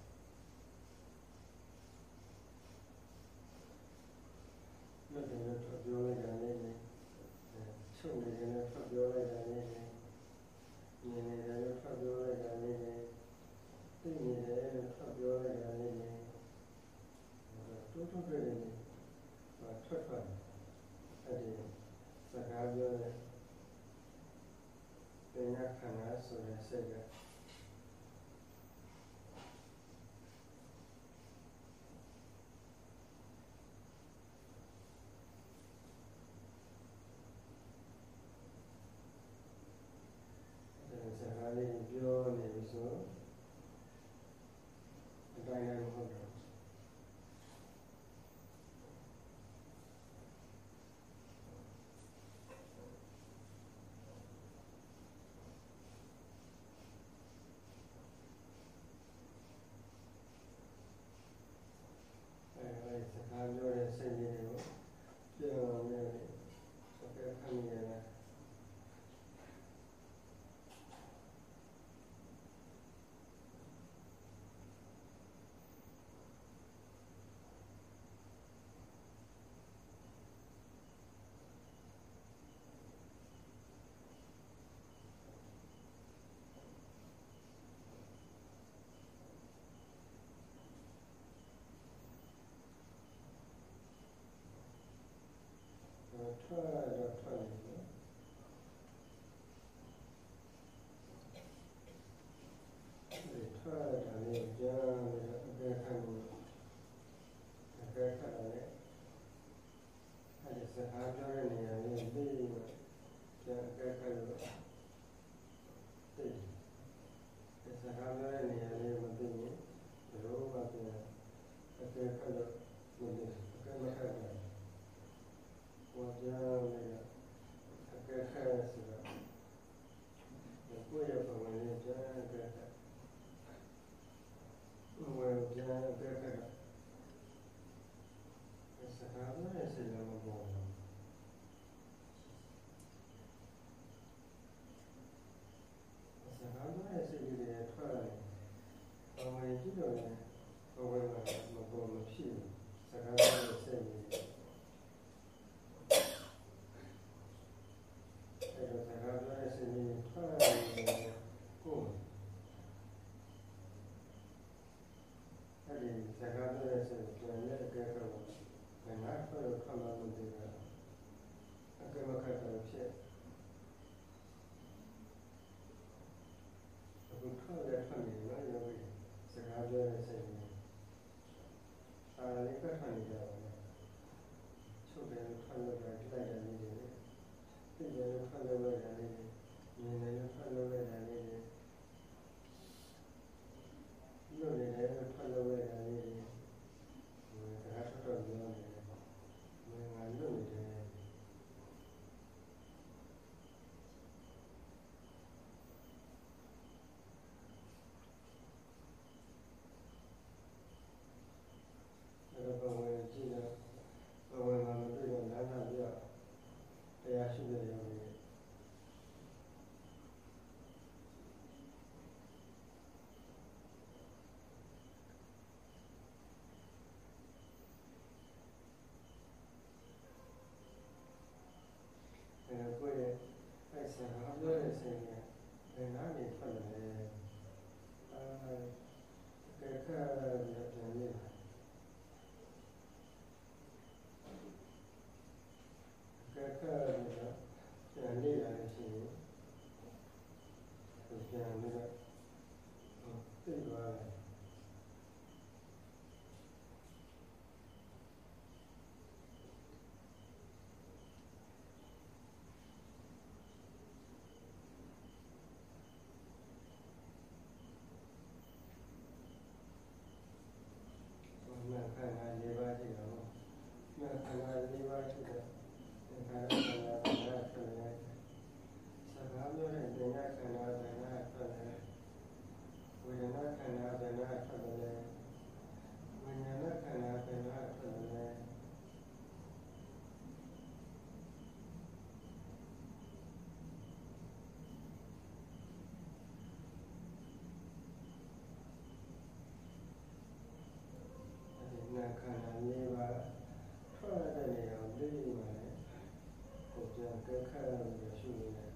မတည်လို့ထွက်ပြောလိုက်တာလေးချုပ်နေတယ်လို့ထွက်ပြောလိုက်တာလေးမြင်နေတယ်လို့ထွက်ပြောလိုက်တာလေးသိနေတယ်လို့ထွက်ပြောလိုက်တာလေးတိုးတိုးတွေ့နေထွက်အဲ့ဒီစကားပြောတဲ့ပညာခန္ဓာဆိုတဲ့စိတ်ကစကားလေးပြောနေပြီဆိုအတိုင်းလည်းမဟုတ်တော့စကားပြောတဲ့စိတ်လေးတွေကိုပြောနေတယ်စကားခံနေရတယ်ထွက်တော့ထွက်နေတယ်ထွက်တာလေးကြားပြီးတော့အကဲခတ်လို့အကဲခတ်တယ်အဲ့ဒီစကားပြောတဲ့နေရာလေးပြီးတော့ကြားအကဲခတ်လို့သိတယ်စကားပြောတဲ့နေရာလေးမသိရင်ဘယ်လိုမှပြန်အကဲခတ်လို့မသိအကဲမခတ်တယ်我家那个，他该开始了，我过一会儿我家该开，我家该开了，是他们是那么多的，是他们是有点突然的，我们这种人，我们屁股，是他们是有。အဲ့တော့စကားပြောတဲ့စိတ်လေးထွက်နေတယ်ကိုယ်အဲ့ဒီစကားပြောခါပြီးတော့ပြန်လေ့လာလို့ရှိရင်ပြန်ပြီးတော့သိသွားတယ်ခန္ဓာ၄ပါးရှိတော့ခန္ဓာ၄ပါးရှိတော့ခန္ဓာခန္ဓာခန္ဓာထွက်နေတယ်စကားပြောတဲ့ဉာဏ်ခန္ဓာခန္ဓာထွက်နေတယ်ဝေဒနာခန္ဓာခန္ဓာထွက်နေတယ်ဝိညာဏခန္ဓာခန္ဓာထွက်နေတယ်ခန္ဓာ၄ပါးထွက်တဲ့နေရာကိုသိနေတယ်ကိုပြန်ကဲခါပြီးရှုနေတယ်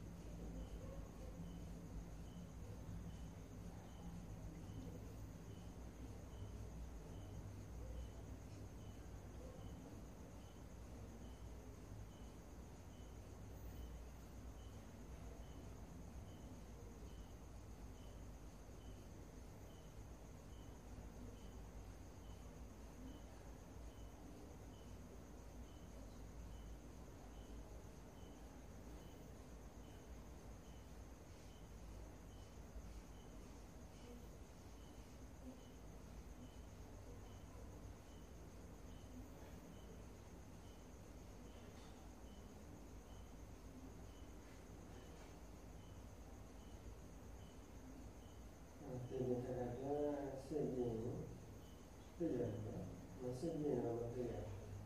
ဒီနေ့ကပြန်စိတ်ရင်သိရတယ်မစိတ်ရင်တော့မသိရ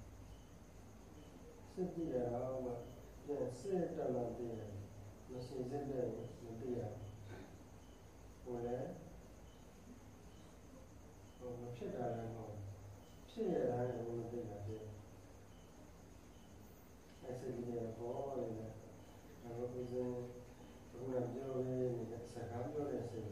စိတ်ကြည့်ရအောင်ပြန်စိတ်တက်မှသိရတယ်မရှိစိတ်တဲ့မသိရဟိုလည်းမဖြစ်တာလည်းမဟုတ်ဖြစ်ရတာလည်းမသိတာဖြစ်အဲ့စိတ်ကြီးရပေါ်နေတယ်အခုဦးဇင်းဘုရားပြောရတဲ့စကားပြောတဲ့စိတ်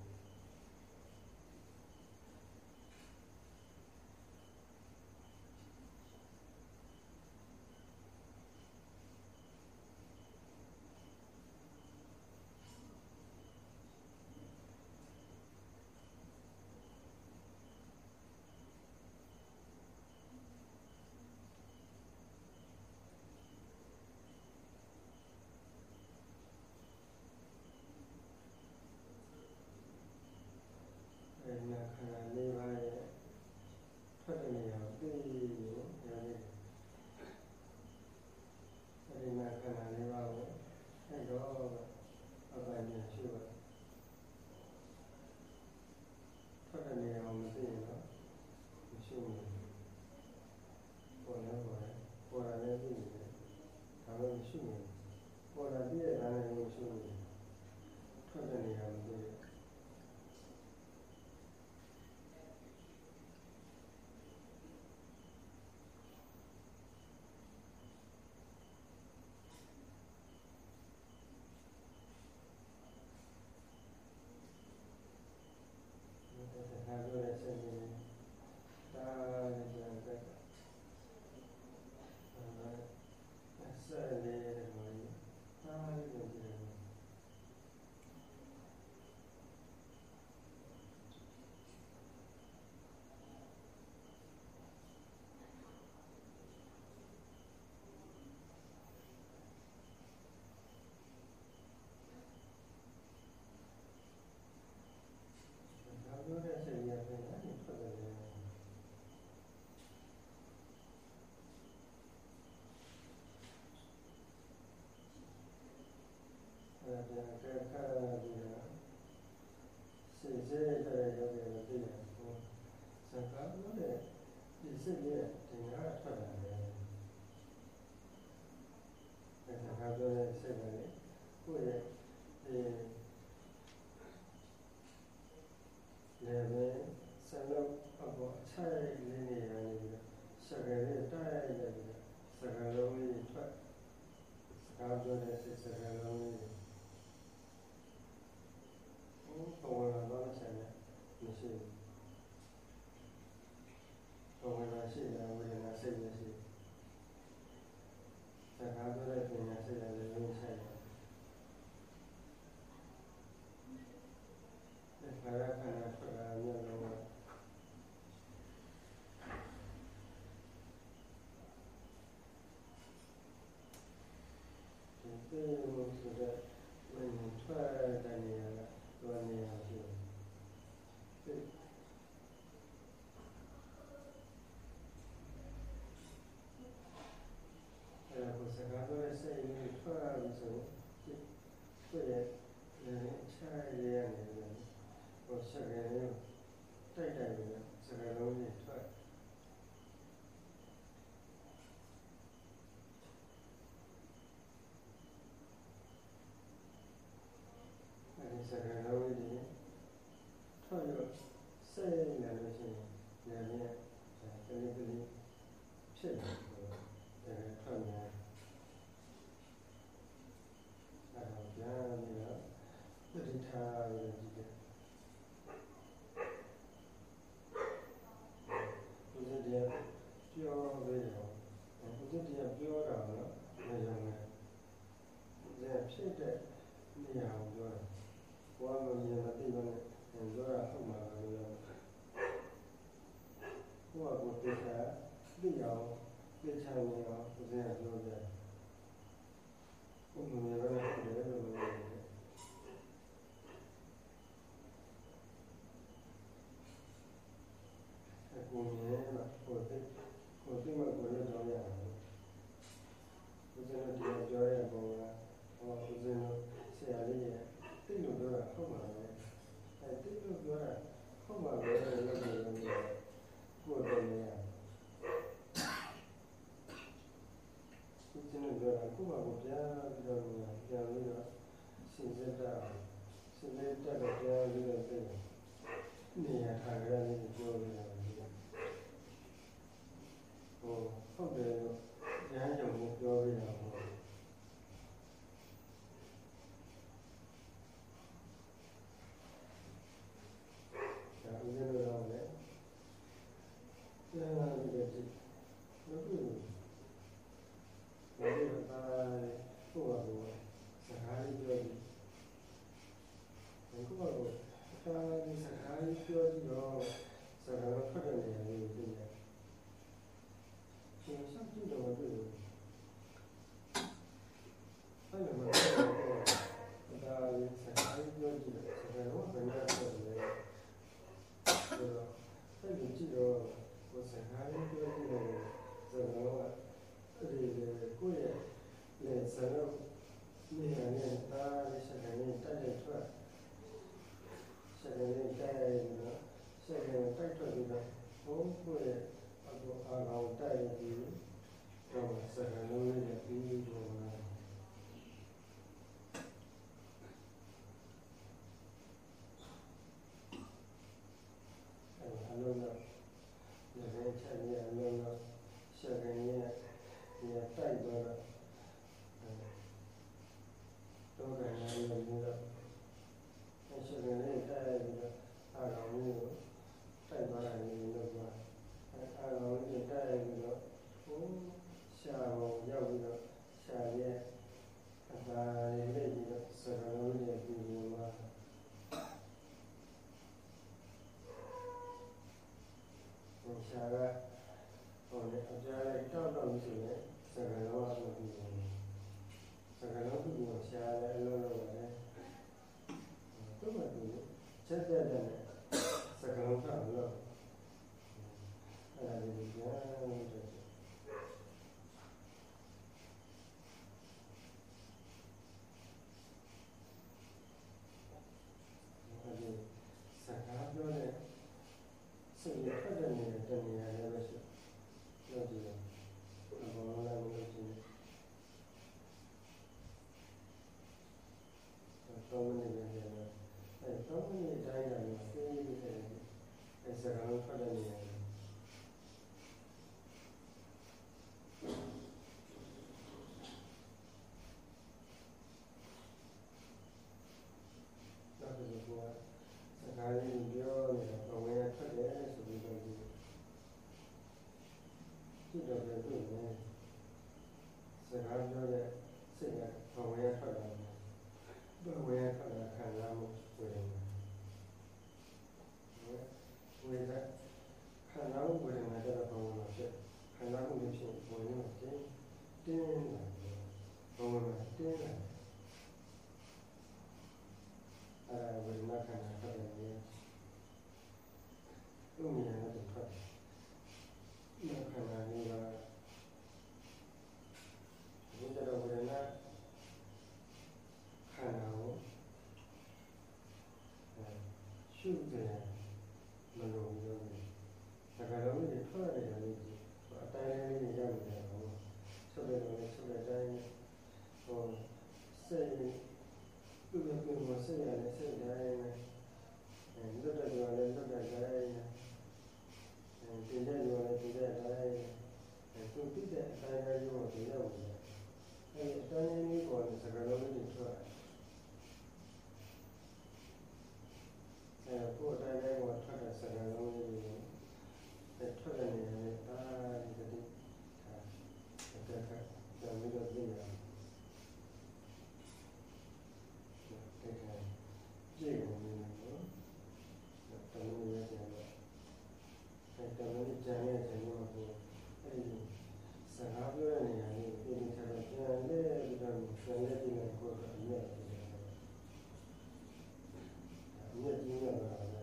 ခန္ဓာ၄ပါးရဲ့ထွက်တဲ့နေရာကိုသိရင်ရတယ်အဲဒီမှာခန္ဓာ၄ပါးကိုအဲ့တော့အပိုင်းနဲ့ရှုပါထွက်တဲ့နေရာကိုမသိရင်တော့မရှုဘူးပေါ်လာလည်းသိနေတယ်ဒါမှမရှုဘူးပေါ်လာပြည့်တာလည်းမရှုဘူးထွက်တဲ့နေရာကိုသိတယ်ဒါပြောတဲ့စိတ်ကြီးဒါလည်းကြံတဲ့ဆက်လေးတဲ့မောင်ဒါလည်းကြံတယ်ပြောတဲ့စိတ်ရပြန်အဲ့ဒီထွက်တယ်အဲ့ဒါကဲခါပြီးတော့စိတ်စေးတဲ့ရုပ်တွေမသိရဘူးစကားပြောတဲ့ဒီစိတ်ရဲ့တင်ရထွက်လာတယ်အဲ့ဒါကပြောတဲ့စိတ်ကလေကိုယ့်ရဲ့လည်းပဲဆံလို့အပေါ်ခြိုက်လေးနေရနေပြီးစကားလေးတိုက်ရပြီးစကားလုံးလေးထွက်စကားပြောတဲ့စကားလုံးလေးပေါ်လာတော့ဆံနဲ့မရှိဘူးပေါ်လာရှိတယ်ဝေဒနာစိတ်မရှိစကားဆိုတဲ့မင်းထွက်တဲ့နေရာကတော့နေရာရှိတယ်အဲ့ဒါကိုစကားပြောတဲ့စိတ်လေးထွက်ပြီးဆိုကိုယ့်ရဲ့ချားရရနေတယ်ဟိုစကားလေးတိုက်တယ်စကားလုံးကြီးထွက်စကားလုံးကြီးထွက်ရစိတ်နေလို့ရှိရင်လည်းတလေးတလေးဖြစ်တယ်ထွက်နေအဲ့တော့ပြန်ပြီးတော့တတိထားရကြည့်တယ်ဘုရားတရားပြောပြီးတော့ဘုရားတရားပြောတာနော်မယုံနဲ့ဒါဖြစ်တဲ့နေရာကိုပြောတာဘာမှမမြင်မသိဘဲနဲ့ပြောတာဟုတ်မှာလို့ပြောတာကိုတေချာသိအောင်တေချာနေအောင်ဘုရားပြောတယ်ဘုံမြင်ရတဲ့တယ်လို့ပြောတယ်အခုမြင်မှာကိုသိမှကိုလည်းကြောင်းရတယ်ဘုရားတရားပြောတဲ့ပုံကဘုရားဆရာလေးရဲ့သိလို့ပြောတာဟုတ်မှာလေသိလို့ပြောတာဟုတ်မှာပဲလို့ပြောတယ်ကိုယ်တော်နေရကျွန်တော်ပြောတာခုမှကိုပြန်ပြီးတော့ပြန်ပြီးတော့စဉ်းစားတာစဉ်းစားတော့ပြန်ပြီးတော့သိတယ်နေရာထားကြတယ်ပြောနေတာဟုတ်တယ်လို့ဉာဏ်ရုံကိုပြောပြတာပေါ့ဒါဦးဇင်းတို့တော့လည်းပြန်လာပြီးတော့ဒီလိုမျိုးဘာလို့ပါလဲကိုယ့်ဘာလို့စကားလေးပြောပြီးကိုယ့်ဘာလို့စကားလေးပြောပြီးတော့စကားထွက်တဲ့နေရာလေးကိုသိတယ်ရှင်စကြည့်တော့တွေ့တယ်အဲ့လိုမျိုးဒါလေးစကားလေးပြောကြည့်တယ်စကားတော့ဘယ်နဲ့ပြောလဲဆိုတော့အဲ့ဒီကြည့်တော့ကိုယ်စကားလေးပြောကြည့်တယ်ဆိုတော့အဲ့ဒီကိုယ့်ရဲ့လက်စတော့နေရာနဲ့ဒါလေးစကားလေးတိုက်တဲ့ထွက်စကားလေးတိုက်ရတော့စကားလေးတိုက်ထွက်ပြီးတော့ဘုံကိုယ့်ရဲ့အခုအားလုံးတိုက်ပြီးတော့စကားလုံးလေးနဲ့ပြီးတော့အလုံးတော့လည်းချက်ရအလုံးတော့စကားလေးနဲ့တိုက်တော့တော့ကလည်းလည်းပြီးတော့စကားလေးတိုက်ပြီးတော့အားလုံးလေးကိုတိုက်သွားတယ်လို့ပြောအားလုံးလေးတိုက်ပြီးတော့ရှာရောက်ပြီးတော့ရှာရဲ့အသာလေးပြီးတော့စကားလုံးလေးပြီးတော့ရှာကဟိုလေအကြမ်းလိုက်တောက်ဆိုရင်စကားလုံးအပြီးစကားလုံးပြီးတော့ရှာလည်းအလုံးလုံးပဲတော့မှသူချက်တဲ့စကားလုံးတောက်လို့အဲ့ဒါလေးကြာတယ်စကားပြောတဲ့စိတ်ရထွက်တဲ့နေတဲ့နေရာလည်းပဲရှိလို့ဒီလိုအဘောလုံးလည်းမလုပ်ချင်တော့မနေရတဲ့အဲတော့မနေတိုင်းတိုင်းသိနေတဲ့အဲစကားလုံးထွက်တဲ့နေရာတော့ဒီလိုကစကားလေးပြောနေတာဘဝရထွက်တယ်ဆိုပြီးတော့ဒီတော့ပဲတွေ့နေစကားပြောတဲ့စိတ်ကဘဝရထွက်တယ်ဘဝရထွက်တာခံစားမှုတွေ့တယ်ဝေဒခန္ဓာဝေဒနာတဲ့ဘဝမှာဖြစ်ခန္ဓာမှုဖြစ်ဝင်နေတယ်တင်းလာတယ်ဘုံမှာတင်းလာဝေဒနာခန္ဓာထွက်တယ်လေသူ့မြင်ရတဲ့ထွက်တယ်ဒီခန္ဓာလေးကဘုရားတော်ဝေဒနာခန္ဓာကိုရှုတယ်မလို့ပြောတယ်ဒါကလည်းဒီထွက်ရတယ်လေအတိုင်းလေးတွေရောက်နေတယ်ဟိုဆက်တယ်လို့ဆက်တဲ့တိုင်းဟိုစိတ်သူ့ရဲ့ကိုယ်ကိုစိတ်ရတယ်စိတ်တိုင်းလွတ်တဲ့ကြောလည်းလွတ်တဲ့တိုင်းတင်တဲ့ကြောလည်းတင်တဲ့တိုင်းသူပြည့်တဲ့အတိုင်းတိုင်းကိုဒီရောက်နေတယ်အဲဒီအတိုင်းလေးပေါ်တဲ့စကားလုံးတွေထွက်ကိုယ်အတိုင်းတိုင်းကိုထွက်တဲ့စကားလုံးတွေထွက်တဲ့နေရာနဲ့ဒါဒီတည်းဒါကကြောင့်ဒီလိုပြင်ရတယ်ကြည့်ကုန်ပြီနော်တမန်ရဲ့ကျန်တော့တမန်ကျန်ရဲ့ကျန်တော့အဲဒီစကားပြောတဲ့နေရာလေးပြင်ထားတော့ကျန်တဲ့ဒီတော့ကျန်တဲ့ဒီနဲ့ကိုယ်ကအမြဲတမ်းအမြဲကြီးရတာလေ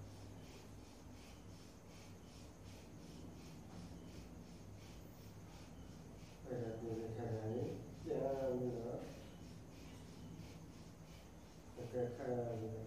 အဲ့ဒါကိုလည်းထားတယ်ပြန်ပြီးတော့ကဲခါရ